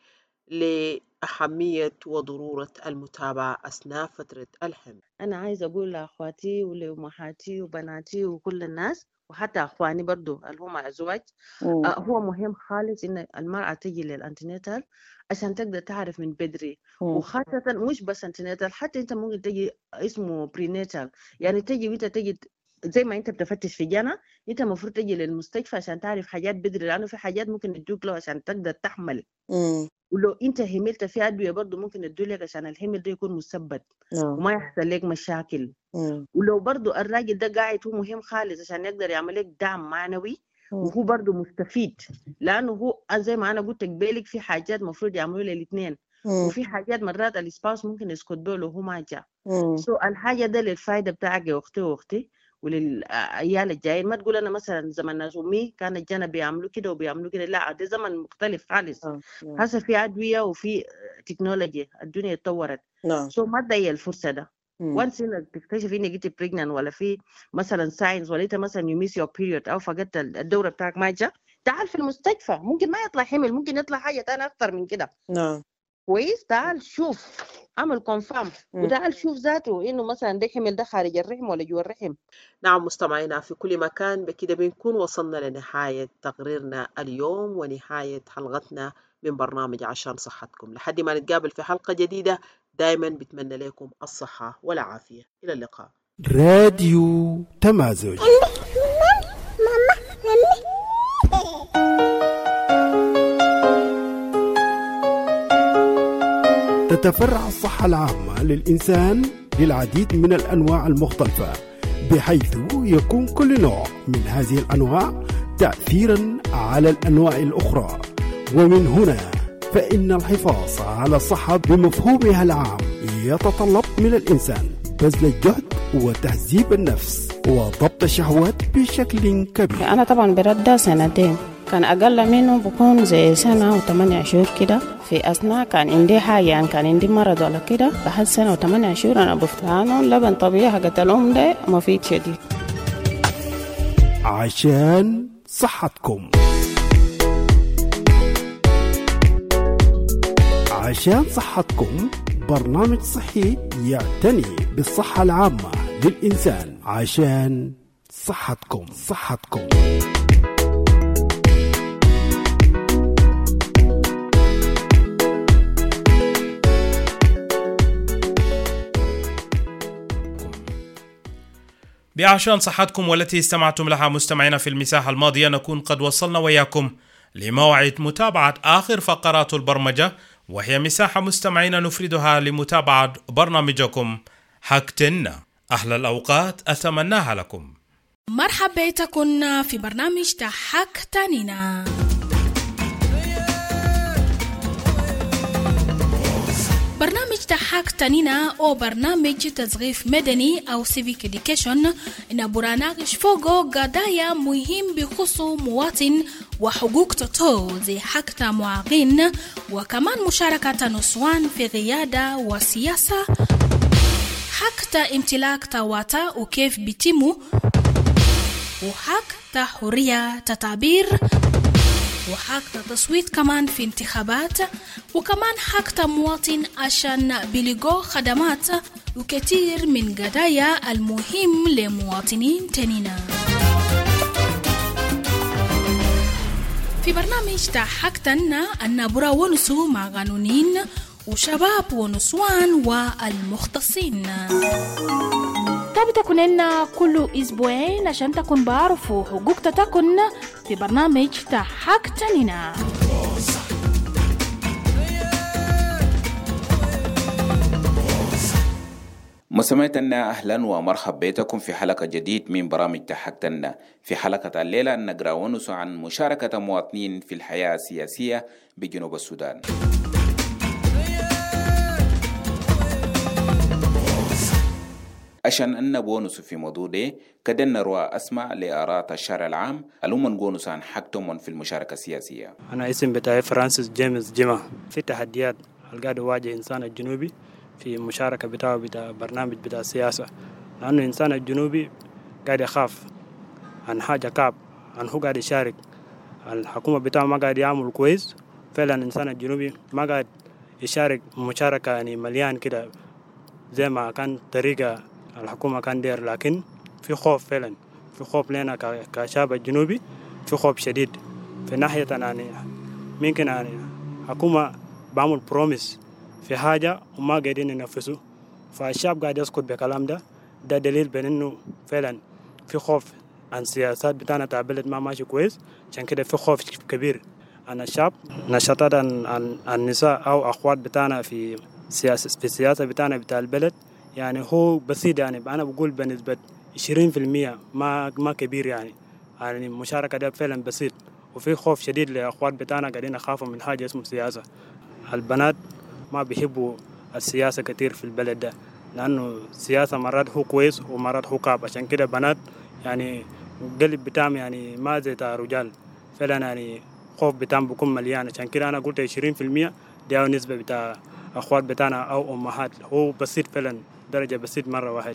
Speaker 10: لأهمية وضرورة المتابعة أثناء فترة الحمل.
Speaker 14: أنا عايزة أقول لأخواتي ولأمهاتي وبناتي وكل الناس وحتى أخواني برضو اللي هم أزواج، هو مهم خالص إن المرأة تجي للأنتينيتال عشان تقدر تعرف من بدري، وخاصة مش بس أنتينيتال، حتى أنت ممكن تجي اسمه برينيتال، يعني تجي وأنت تجي زي ما انت بتفتش في جنة، انت المفروض تجي للمستشفى عشان تعرف حاجات بدري، لانه في حاجات ممكن تدوك له عشان تقدر تحمل. ولو انت هملت في ادويه برضه ممكن تدولك عشان الحمل ده يكون مثبت وما يحصل لك مشاكل. ولو برضه الراجل ده قاعد هو مهم خالص عشان يقدر يعمل لك دعم معنوي، وهو برضه مستفيد، لانه هو زي ما انا قلت بالك في حاجات مفروض يعملوا لها الاثنين، وفي حاجات مرات الاسباوس ممكن يسكت له وهو ما جاء. الحاجه ده للفائده بتاعك يا اختي واختي وللعيال الجايين. ما تقول انا مثلا زمن ناس امي كان الجنة بيعملوا كده وبيعملوا كده، لا ده زمن مختلف خالص. هسه في ادويه وفي تكنولوجيا، الدنيا اتطورت. ما تضيع الفرصه ده. وانس انك تكتشف انك انت بريجنان ولا في مثلا ساينز ولا انت مثلا يو ميس يور بيريود او فقدت الدوره بتاعك ما جاء، تعال في المستشفى. ممكن ما يطلع حمل، ممكن يطلع حاجه ثانيه اكثر من كده. كويس، تعال شوف، اعمل كونفيرم وتعال شوف ذاته انه مثلا ده حمل ده خارج الرحم ولا جوا الرحم.
Speaker 10: نعم مستمعينا في كل مكان، بكده بنكون وصلنا لنهاية تقريرنا اليوم ونهاية حلقتنا من برنامج عشان صحتكم. لحد ما نتقابل في حلقة جديدة، دائما بتمنى لكم الصحة والعافية. إلى اللقاء.
Speaker 3: راديو تمازج. تتفرع الصحة العامة للإنسان للعديد من الأنواع المختلفة، بحيث يكون كل نوع من هذه الأنواع تأثيرا على الأنواع الأخرى. ومن هنا فإن الحفاظ على الصحة بمفهومها العام يتطلب من الإنسان بذل الجهد وتهذيب النفس وضبط الشهوات بشكل كبير.
Speaker 13: أنا طبعا برد 2 كان أقل منه بكون زي 1 و8 شهور كده. في أثناء كان عندي حاجة، يعني كان عندي مرض ولا كده، بعد 1 و8 شهور أنا بفتحانه لبن طبيعي حقت الأم ده مفيد شديد.
Speaker 3: عشان صحتكم. عشان صحتكم برنامج صحي يعتني بالصحة العامة للإنسان. عشان صحتكم.
Speaker 1: بعشان صحتكم والتي استمعتم لها مستمعينا في المساحة الماضية، نكون قد وصلنا وياكم لموعد متابعة آخر فقرات البرمجة، وهي مساحة مستمعينا نفردها لمتابعة برنامجكم حكتنا. أحلى الأوقات أتمناها لكم.
Speaker 15: مرحبا بكم في برنامج حكتنا. برنامج حكتنا أو برنامج تثقيف مدني أو civic education إن برنامج فوقه قضايا مهم بخصوص مواطن وحقوق تطور زي حق معاقين، وكمان مشاركة نسوان في قيادة وسياسة، حق امتلاك تواتا وكيف بيتموا، وحق حرية تعبير، وحق تصويت كمان في انتخابات، وكمان حق مواطن عشان بيلقوا خدمات، وكثير من قضايا المهم لمواطنين تانينا. في برنامج حكتنا النبرة ونسو مع قانونين وشباب ونسوان والمختصين. طب تكونين كل أسبوعين عشان تكون بعرفوا حقوق تكون في برنامج حكتنا.
Speaker 16: مستمعينا أهلا ومرحبا بكم في حلقة جديد من برامج تحكتنا. في حلقة الليلة نقرأ ونسو عن مشاركة مواطنين في الحياة السياسية بجنوب السودان. عشان أن بونس في موضوع ده كدنا نروى أسمع لآراء الشارع العام الأمم بونس عن حقهم في المشاركة السياسية.
Speaker 4: أنا اسم بتاعي فرانسيس جيمس جيما. في تحديات القاعد يواجه إنسان الجنوبي في مشاركة بتاع برنامج بتاع السياسة، لأنه إنسان الجنوبي قاعد يخاف عن حاجة كعب، عن هو قاعد يشارك، الحكومة بتاعه ما قاعد يعمل كويس. فعلا إنسان الجنوبي ما قاعد يشارك مشاركة يعني مليان كده زي ما كان طريقة الحكومة كان دير، لكن في خوف فعلا، في خوف لنا كشعب الجنوبي، في خوف شديد في ناحية يعني ممكن يعني حكومة بعمل بروميس في حاجة وما قاعدين ينفذوا، فالشعب قاعد يسكت بكلام ده دليل بأنه فعلا في خوف عن سياسات بتاعنا تاع البلد ما ماشي كويس. عشان كده في خوف كبير عن الشعب. نشاطات عن النساء أو أخوات بتاعنا في السياسة بتاعنا بتاع البلد يعني هو بسيط، يعني أنا بقول بنسبة 20% ما كبير يعني المشاركة ده فعلا بسيط. وفي خوف شديد لأخوات بتاعنا قاعدين يخافوا من حاجة اسمه سياسة. البنات ما بيحبوا السياسة كتير في البلد ده، لأنه السياسة مرات هو كويس ومرات هو كعب. عشان كده بنات يعني قلب بتاعهم يعني ما زي تاع رجال، فعلا يعني خوف بتاعهم بيكون مليان. عشان كده أنا قلت 20% دي نسبة بتاع أخوات بتاعنا أو أمهات، هو بسيط فعلا درجة بسيط مرة واحد.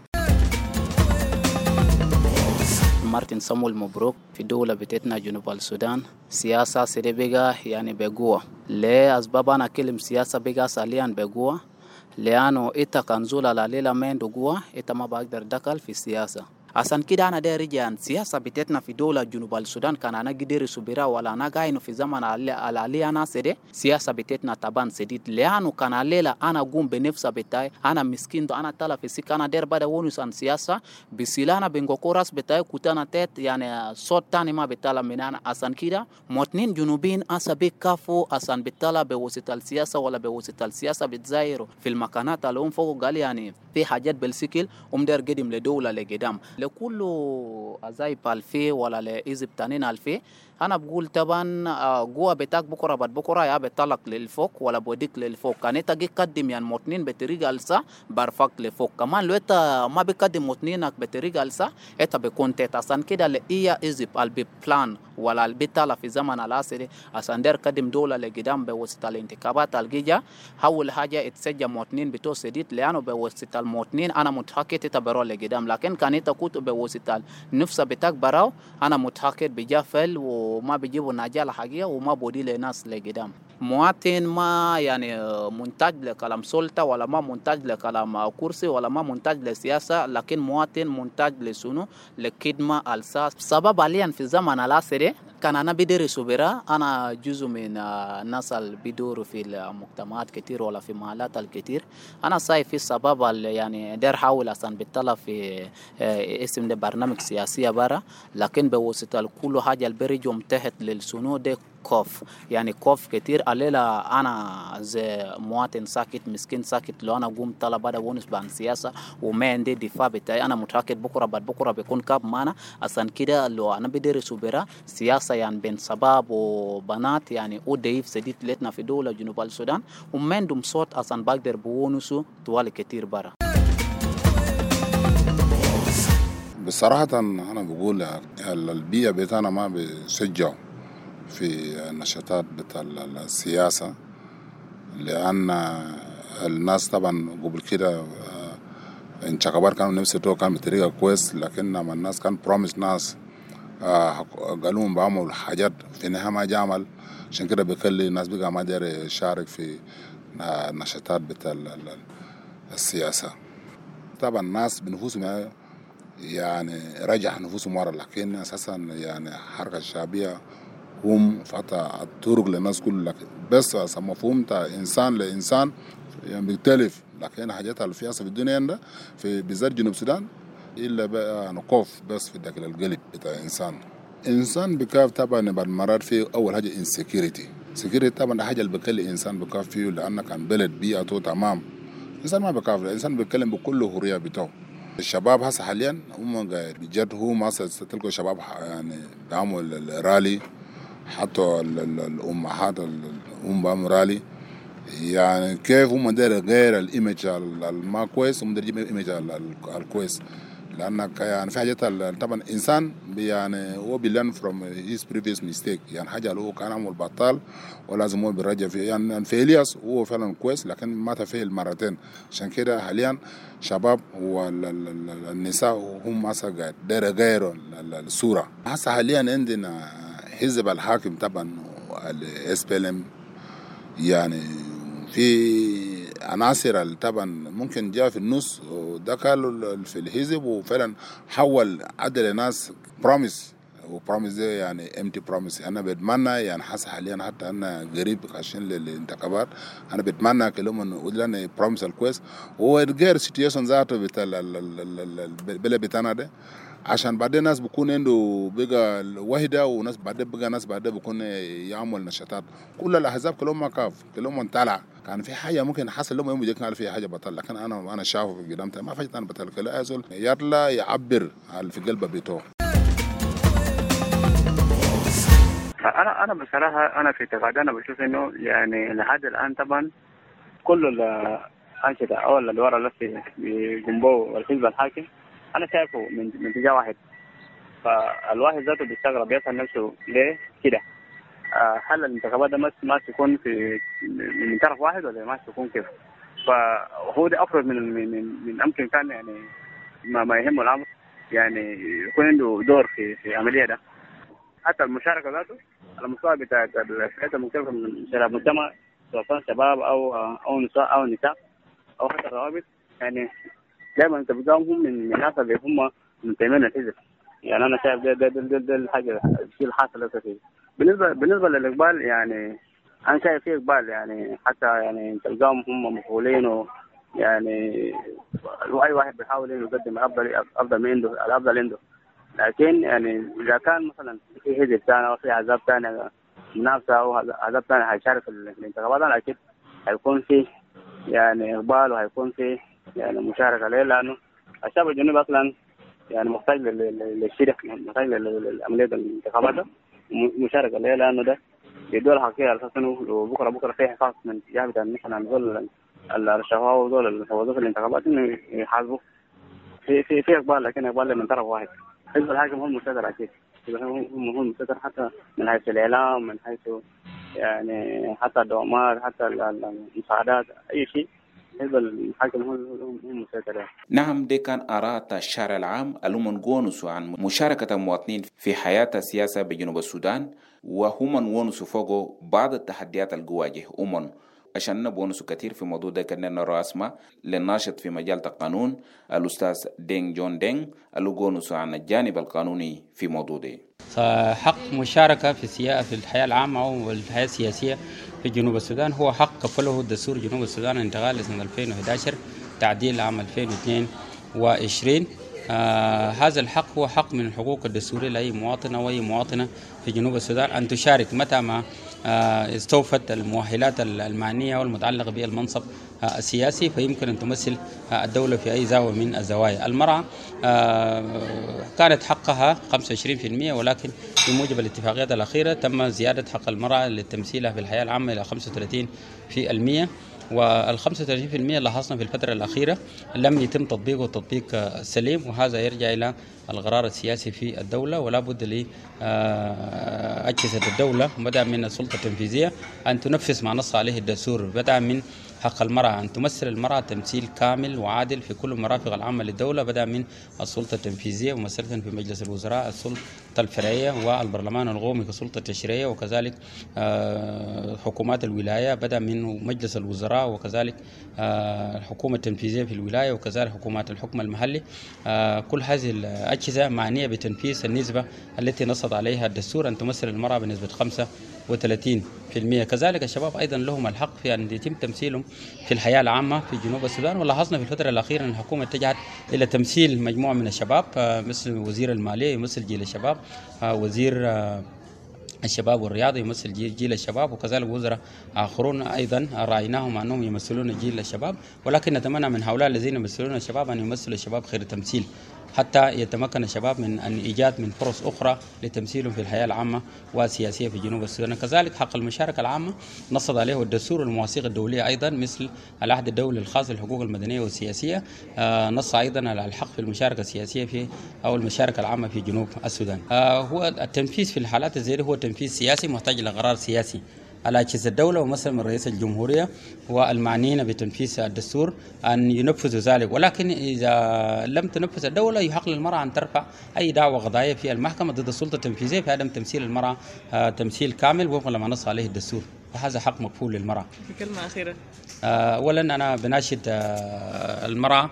Speaker 17: مارتن سامويل مبروك. في دولة بتاعتنا جنوب السودان سياسة سيدي بيجا يعني بقوة. ليه أسباب أنا كلم سياسة بيجا ساليان بقوة؟ لأنه إتا كنزول على ليلة من دقوة إتا ما بقدر دخل في السياسة. عشان كده أنا داير رجعان سياسة بتاعتنا في دولة جنوب السودان كان أنا قدر سبيرا ولا أنا قاينو في زمن على أنا سيدي سياسة بتاعتنا طبعا سديد، لأنه كان الليلة أنا قوم بنفسه بتاعي أنا مسكين أنا طلع في سك أنا داير بدا ونس عن سياسة بسيلانا بنقوكوراس بتاعي كتانا تات يعني صوت تاني ما بتطلع من أنا. عشان كده مواطنين جنوبين أسابيك كافو عشان بتطلع بوسط السياسة ولا بوسط السياسة بتزايروا في المكانات اللي هم فوق قال يعني في حاجات بالسكيل داير قدم لدولة لقدام لكل أزاي بالفي ولا لإزب تانين الفي. أنا بقول طبعا قوة بتاعك بكرة بعد بكرة يا بتطلق للفوق ولا بوديك للفوق. كان تجي قدم يعني متنين بطريقة لسا برفق لفوق كمان. لو إنت ما بقدم متنينك بطريقة لسا إنت بكون تتعسن كده لإيا إزب البي بلان ولا البيتالا في زمن العصر عشان دير قدم دولة لقدام بوسط الانتخابات الجاية. حول حاجة اتسجى متنين بتو سديد لأنه بوسط المتنين أنا متحكي تتبرو لقدام، لكن كان إنت كنت بوسط النفس بتاعك براو أنا متحكي بجافل وما بيجيبوا نجاة حقيقة وما بودي لناس لقدام. مواطن ما يعني منتج لكلام سلطة ولا ما منتج لكلام كرسي ولا ما منتج لسياسة، لكن مواطن منتج لسنو لكدمة الساس. سبب عليا في زمن العصر كان أنا بدرس برا، أنا جزء من الناس اللي بيدوروا في المجتمعات كتير ولا في محلات الكتير. أنا شايف في السبب يعني داير حاول أصلا بيطلع في اسم ده برنامج سياسية برا، لكن بواسطة كل حاجة البريجهم تحت للسنو ده كوف، يعني كوف كتير عليلا. أنا زي مواطن ساكت مسكين ساكت، لو أنا قوم طلب هذا ونس بان سياسة وما عندي دفاع بتاعي، أنا متأكد بكرة بعد بكرة بيكون كاب معنا. أصلا كده لو أنا بدرس برا سياسة يعني بين شباب وبنات يعني ضعيف شديد لتنا في دولة جنوب السودان، وما عندهم صوت أصلا بقدر بونسوا طوال كتير برا.
Speaker 18: بصراحة أنا بقول البيئة بتاعنا ما بيشجعوا في النشاطات بتاع السياسة، لأن الناس طبعا قبل كده انتخابات كانوا نفسه تو كان بطريقة كويس، لكن لما الناس كان بروميس ناس قالوا بعمل حاجات في النهاية ما جعمل، عشان كده بيخلي الناس بقى ما داير يشارك في النشاطات بتاع السياسة. طبعا الناس بنفوسهم يعني رجع نفوسهم ورا، لكن أساسا يعني حركة الشعبية هم فتح الطرق للناس كلها، بس مفهوم إنسان لإنسان يعني بيختلف، لكن حاجات السياسة في الدنيا عندها في بالذات جنوب السودان إلا بقى نقوف بس في داخل القلب بتاع إنسان بكاف. طبعا بعد مرات في أول حاجة insecurity طبعا ده حاجة اللي بيخلي إنسان بكاف فيه، لأنه كان بلد بيئته تمام. إنسان ما بكاف، الإنسان بيتكلم بكل حرية بتاعه. الشباب هسه حاليا هم قاعد بجد، هم هسه تلقوا شباب يعني بيعملوا الرالي، حتى الأمهات بيعملوا رالي، يعني كيف هم داير غير الإيمج الما كويس، هم داير يجيب الإيمج الكويس، لأنك يعني في حاجات طبعا إنسان يعني هو بيلان from his previous mistake، يعني حاجة اللي هو كان عمل بطال ولازم هو بيرجع فيه. يعني في إلياس هو فعلا كويس لكن ما تفعل مرتين، عشان كده حاليا شباب والنساء هم هسه قاعد داير غيروا الصورة. هسه حاليا عندنا حزب الحاكم طبعا SPLM، يعني في عناصر طبعا ممكن جاء في النص ودخلوا في الحزب وفعلا حول عدل الناس بروميس، وبروميس ده يعني امتي بروميس. انا بتمنى يعني حاسس حاليا حتى انا قريب عشان للانتخابات، انا بتمنى كلهم يقول لنا بروميس الكويس وغير سيتويشن ذاته بتاع البلد بتاعنا ده، عشان بعدين ناس بكون عنده بقى وحده، وناس بعدين بقى ناس بعدين بكون يعمل نشاطات. كل الاحزاب كلهم ما كاف، كلهم طلع. كان في حاجه ممكن حصل لهم يوم كان في حاجه بطل، لكن انا شايفه في قدامتي ما فاجئت انا بطل كلا ازول يطلع يعبر على في قلبه بيته.
Speaker 19: انا بصراحه انا في اعتقادي انا بشوف انه يعني لحد الان طبعا كل الانشطه او الادوار التي بيقوموا الحزب الحاكم انا شايفه من اتجاه واحد، فالواحد ذاته بيستغرب بيسأل نفسه ليه كده؟ هل الانتخابات ده ما تكون من طرف واحد ولا ما تكون كيف؟ فهو ده افضل من امكن كان يعني ما يهمه الامر يعني يكون عنده دور في العمليه ده. حتى المشاركه ذاته على مستوى بتاع الفئات المختلفه من المجتمع، سواء كان شباب او نساء او حتى الروابط، يعني دائما انت بتلاقيهم من الناس اللي هم منتمين للحزب. يعني انا شايف ده الحاجه الشيء الحاصل فيه. بالنسبه للاقبال، يعني انا شايف فيه اقبال، يعني حتى يعني تلقاهم هم مفعولين، يعني اي واحد بيحاول انه يقدم افضل من عنده، الافضل عنده. لكن يعني اذا كان مثلا في حزب ثاني او في احزاب ثانيه منافسه او احزاب ثانيه هيشارك في الانتخابات، انا اكيد هيكون في يعني اقبال وهيكون في يعني مشاركه ليه، لانه الشعب الجنوبي اصلا يعني محتاج للشركه، محتاج لعمليه الانتخابات مشاركه ليه، لانه ده يدور حقيقه اساسا بكره في حفاظ من جهه مثلا دول الشباب ودول الوظائف الانتخابات انه يحاسبوا في اقبال، لكن اقبال من طرف واحد. حزب الحاكم هو المسيطر اكيد، هو المسيطر حتى من حيث الاعلام، من حيث يعني حتى الدوامات، حتى المساعدات، اي شيء حزب الحاكم هو المسيطر.
Speaker 16: نعم، دي كان آراء الشارع العام الأمم قونسوا عن مشاركة المواطنين في حياة السياسة بجنوب السودان، وهم ونسوا فوقه بعض التحديات القواجه عشان بونس كثير في موضوع ده كنا نرى اسماء للناشط في مجال القانون الأستاذ دينغ جون دينغ اللي عن الجانب القانوني في موضوع ده.
Speaker 20: حق مشاركة في الحياة العامة والحياة السياسية في جنوب السودان هو حق كفله دستور جنوب السودان انتقال لسنة 2011 تعديل عام 2022. هذا الحق هو حق من الحقوق الدستورية لأي مواطن أو أي مواطنة في جنوب السودان أن تشارك متى ما استوفت المؤهلات المعنية والمتعلقة بالمنصب السياسي، فيمكن أن تمثل الدولة في أي زاوية من الزوايا. المرأة كانت حقها 25%، ولكن بموجب الاتفاقيات الأخيرة تم زيادة حق المرأة لتمثيلها في الحياة العامة إلى 35%. وال35% لاحظنا في الفترة الأخيرة لم يتم تطبيقه تطبيق سليم، وهذا يرجع إلى القرار السياسي في الدولة، ولا بد لأجهزة الدولة بدءا من السلطة التنفيذية أن تنفذ ما نص عليه الدستور، بدءا من حق المرأة أن تمثل المرأة تمثيل كامل وعادل في كل المرافق العامة للدولة، بدأ من السلطة التنفيذية ومثلة في مجلس الوزراء، السلطة الفرعية والبرلمان القومي كسلطة تشريعية، وكذلك حكومات الولاية بدأ من مجلس الوزراء، وكذلك الحكومة التنفيذية في الولاية، وكذلك حكومات الحكم المحلي. كل هذه الأجهزة معنية بتنفيذ النسبة التي نصت عليها الدستور أن تمثل المرأة بنسبة 35%. كذلك الشباب أيضا لهم الحق في أن يتم تمثيلهم في الحياة العامة في جنوب السودان، ولاحظنا في الفترة الأخيرة أن الحكومة اتجهت إلى تمثيل مجموعة من الشباب، مثل وزير المالية يمثل جيل الشباب، وزير الشباب والرياضة يمثل جيل الشباب، وكذلك وزراء آخرون أيضا رأيناهم أنهم يمثلون جيل الشباب، ولكن نتمنى من هؤلاء الذين يمثلون الشباب أن يمثلوا الشباب خير تمثيل حتى يتمكن الشباب من أن إيجاد من فرص أخرى لتمثيلهم في الحياة العامة والسياسية في جنوب السودان. كذلك حق المشاركة العامة نصت عليه الدستور والمواثيق الدولية أيضا، مثل العهد الدولي الخاص بالحقوق المدنية والسياسية، نص أيضا على الحق في المشاركة السياسية في أو المشاركة العامة في جنوب السودان. هو التنفيذ في الحالات زي هو تنفيذ سياسي محتاج إلى قرار سياسي على أجهزة الدولة، ومثلا من رئيس الجمهورية والمعنيين بتنفيذ الدستور أن ينفذوا ذلك. ولكن إذا لم تنفذ الدولة يحق للمرأة أن ترفع أي دعوة قضائية في المحكمة ضد السلطة التنفيذية في عدم تمثيل المرأة تمثيل كامل وفق ما نص عليه الدستور، وهذا حق مكفول للمرأة.
Speaker 21: في كلمة أخيرة.
Speaker 20: أولا أنا بناشد المرأة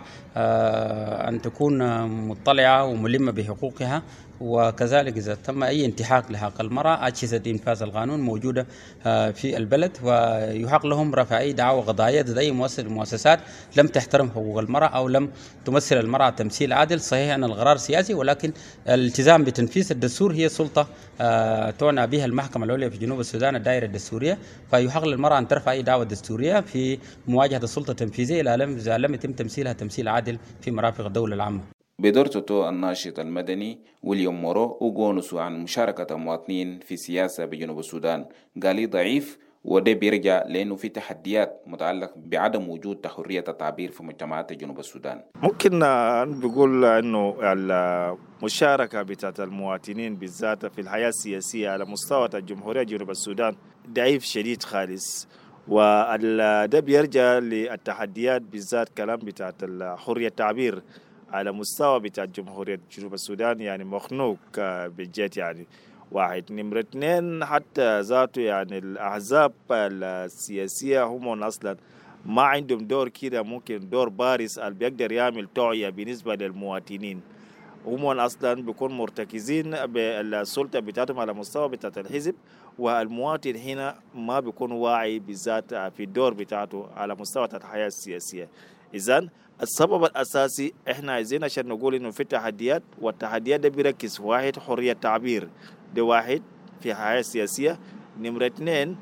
Speaker 20: أن تكون مطلعة وملمة بحقوقها، وكذلك إذا تم أي انتهاك لحق المرأة أجهزة إنفاذ القانون موجودة في البلد، ويحق لهم رفع أي دعوة قضائية ضد أي مؤسسات لم تحترم حقوق المرأة أو لم تمثل المرأة تمثيل عادل. صحيح أن القرار سياسي، ولكن الالتزام بتنفيذ الدستور هي سلطة تعنى بها المحكمة العليا في جنوب السودان الدائرة الدستورية، فيحق للمرأة أن ترفع أي دعوة دستورية في مواجهة السلطة التنفيذية إذا لم يتم تمثيلها تمثيل عادل في مرافق الدولة العامة.
Speaker 16: بدورته الناشط المدني ويليام مورو وغونسو عن مشاركة المواطنين في السياسة بجنوب السودان قال ضعيف، وده بيرجع لأنه في تحديات متعلق بعدم وجود حرية التعبير في مجتمعات جنوب السودان.
Speaker 22: ممكن بقول أنه المشاركة بتاعت المواطنين بالذات في الحياة السياسية على مستوى الجمهورية جنوب السودان ضعيف شديد خالص، وده بيرجع للتحديات بالذات كلام بتاعت حرية التعبير على مستوى بتاع جمهورية جنوب السودان، يعني مخنوق بالجد. يعني واحد. نمرة 2 حتى ذاته يعني الأحزاب السياسية هم أصلا ما عندهم دور كده، ممكن دور بارز اللي بيقدر يعمل توعية بالنسبة للمواطنين. هم أصلا بيكون مرتكزين بالسلطة بتاعتهم على مستوى بتاعت الحزب، والمواطن هنا ما بيكون واعي بالذات في الدور بتاعته على مستوى الحياة السياسية. إذن السبب الأساسي إحنا عايزين عشان نقول إنه في تحديات، والتحديات ده بيركز واحد حرية التعبير، ده واحد في الحياة السياسية. نمرة 2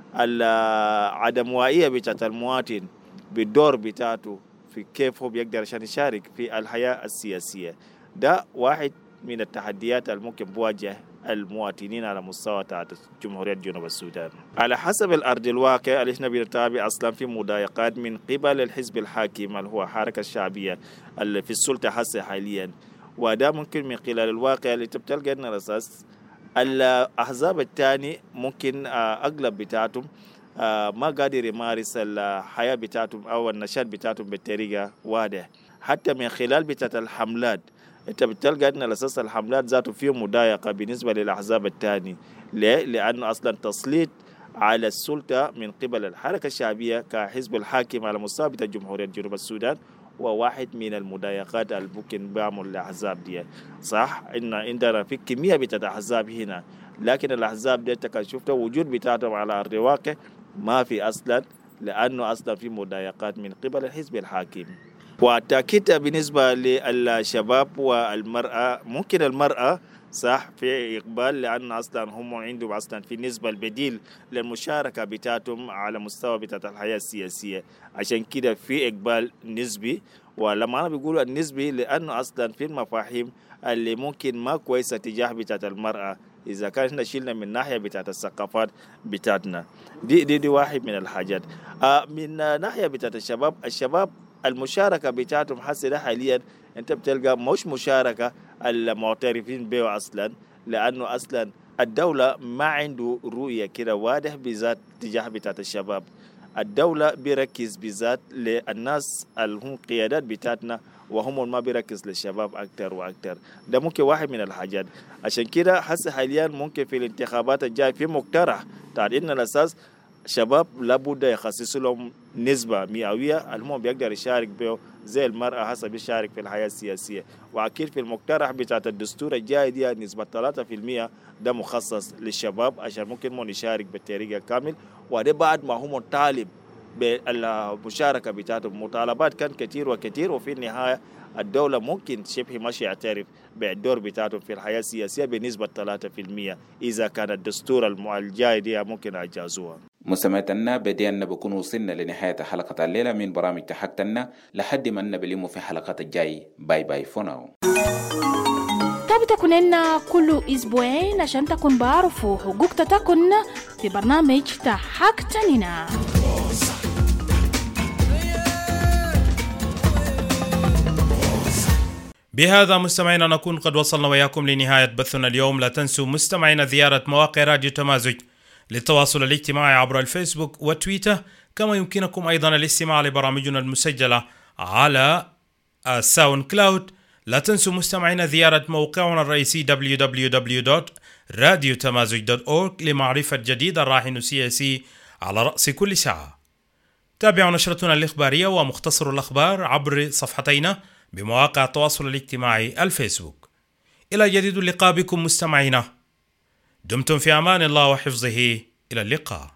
Speaker 22: عدم وعيه بتاعت المواطن بالدور بتاعته في كيف هو بيقدر عشان يشارك في الحياة السياسية. ده واحد من التحديات الممكن بواجه المواطنين على مستوى جمهورية جنوب السودان. على حسب الأرض الواقع اللي احنا بنتابع أصلا في مضايقات من قبل الحزب الحاكم اللي هو حركة الشعبية اللي في السلطة هسه حاليا، وده ممكن من خلال الواقع اللي تبتلقى أن الأساس الأحزاب الثاني ممكن أغلب بتاعتهم ما قادر يمارس الحياة بتاعتهم أو النشاط بتاعتهم بالطريقة واضحة. حتى من خلال بتاعت الحملات انت بتلقى ان الاساس الحملات ذاته فيه مضايقه بالنسبه للاحزاب الثاني. ليه؟ لانه اصلا تسليط على السلطة من قبل الحركة الشعبية كحزب الحاكم على مستوى جمهورية جنوب السودان، وواحد من المضايقات اللي ممكن بعمل الأحزاب دي. صح إن عندنا في كمية بتاعت أحزاب هنا، لكن الأحزاب دي كان شفت وجود بتاعتهم على أرض الواقع ما في أصلا، لأنه أصلا في مضايقات من قبل الحزب الحاكم. والتأكيد بالنسبة للشباب والمرأة، ممكن المرأة صح في إقبال، لأن أصلا هم عندهم أصلا في نسبة البديل للمشاركة بتاعتهم على مستوى بتاعت الحياة السياسية، عشان كده في إقبال نسبي. ولما أنا بقول النسبي لأنه أصلا في المفاهيم اللي ممكن ما كويسة تجاه بتاعت المرأة إذا كان شيلنا من ناحية بتاعت الثقافات بتاعتنا. دي واحد من الحاجات. من ناحية بتاعت الشباب المشاركة بتاعتهم حسنا حاليا انت بتلقى مش مشاركة المعترفين به اصلا، لانه اصلا الدولة ما عنده رؤية كده واضح بذات تجاه بتاعت الشباب. الدولة بيركز بذات للناس اللي هم قيادات بتاعتنا، وهم ما بيركز للشباب اكتر واكتر. ده ممكن واحد من الحاجات. عشان كده حس حاليا ممكن في الانتخابات الجاي في مقترح تعديلنا الاساس شباب لابد يخصصوا لهم نسبة مئوية المهم بيقدر يشارك به زي المرأة حسب يشارك في الحياة السياسية. وأكيد في المقترح بتاعت الدستور الجاي دي نسبة 3% ده مخصص للشباب عشان ممكن من يشارك بالطريقة كامل. وده بعد ما هم طالب بالمشاركة بتاعتهم. مطالبات كان كتير وكتير، وفي النهاية الدولة ممكن شبه مش يعترف بالدور بتاعتهم في الحياة السياسية بنسبة 3% إذا كان الدستور الجاي دي ممكن أجازوها.
Speaker 16: مستمعينا بدينا بكون وصلنا لنهاية حلقة الليلة من برامج تحكتنا، لحد ما نبليمو في حلقة الجاي. باي باي فوناو.
Speaker 15: تكون لنا كل أسبوعين عشان تكون بعرفوا حقوق تكون في برنامج تحكتنا.
Speaker 1: بهذا مستمعينا نكون قد وصلنا وياكم لنهاية بثنا اليوم. لا تنسوا مستمعينا زيارة مواقع راديو تمازج للتواصل الاجتماعي عبر الفيسبوك وتويتر، كما يمكنكم أيضا الاستماع لبرامجنا المسجلة على ساوند كلاود. لا تنسوا مستمعينا زيارة موقعنا الرئيسي www.radiotamazig.org لمعرفة جديد الراهن السياسي على رأس كل ساعة. تابعوا نشرتنا الإخبارية ومختصر الأخبار عبر صفحتينا بمواقع التواصل الاجتماعي الفيسبوك. إلى جديد اللقاء بكم مستمعينا، دمتم في أمان الله وحفظه. إلى اللقاء.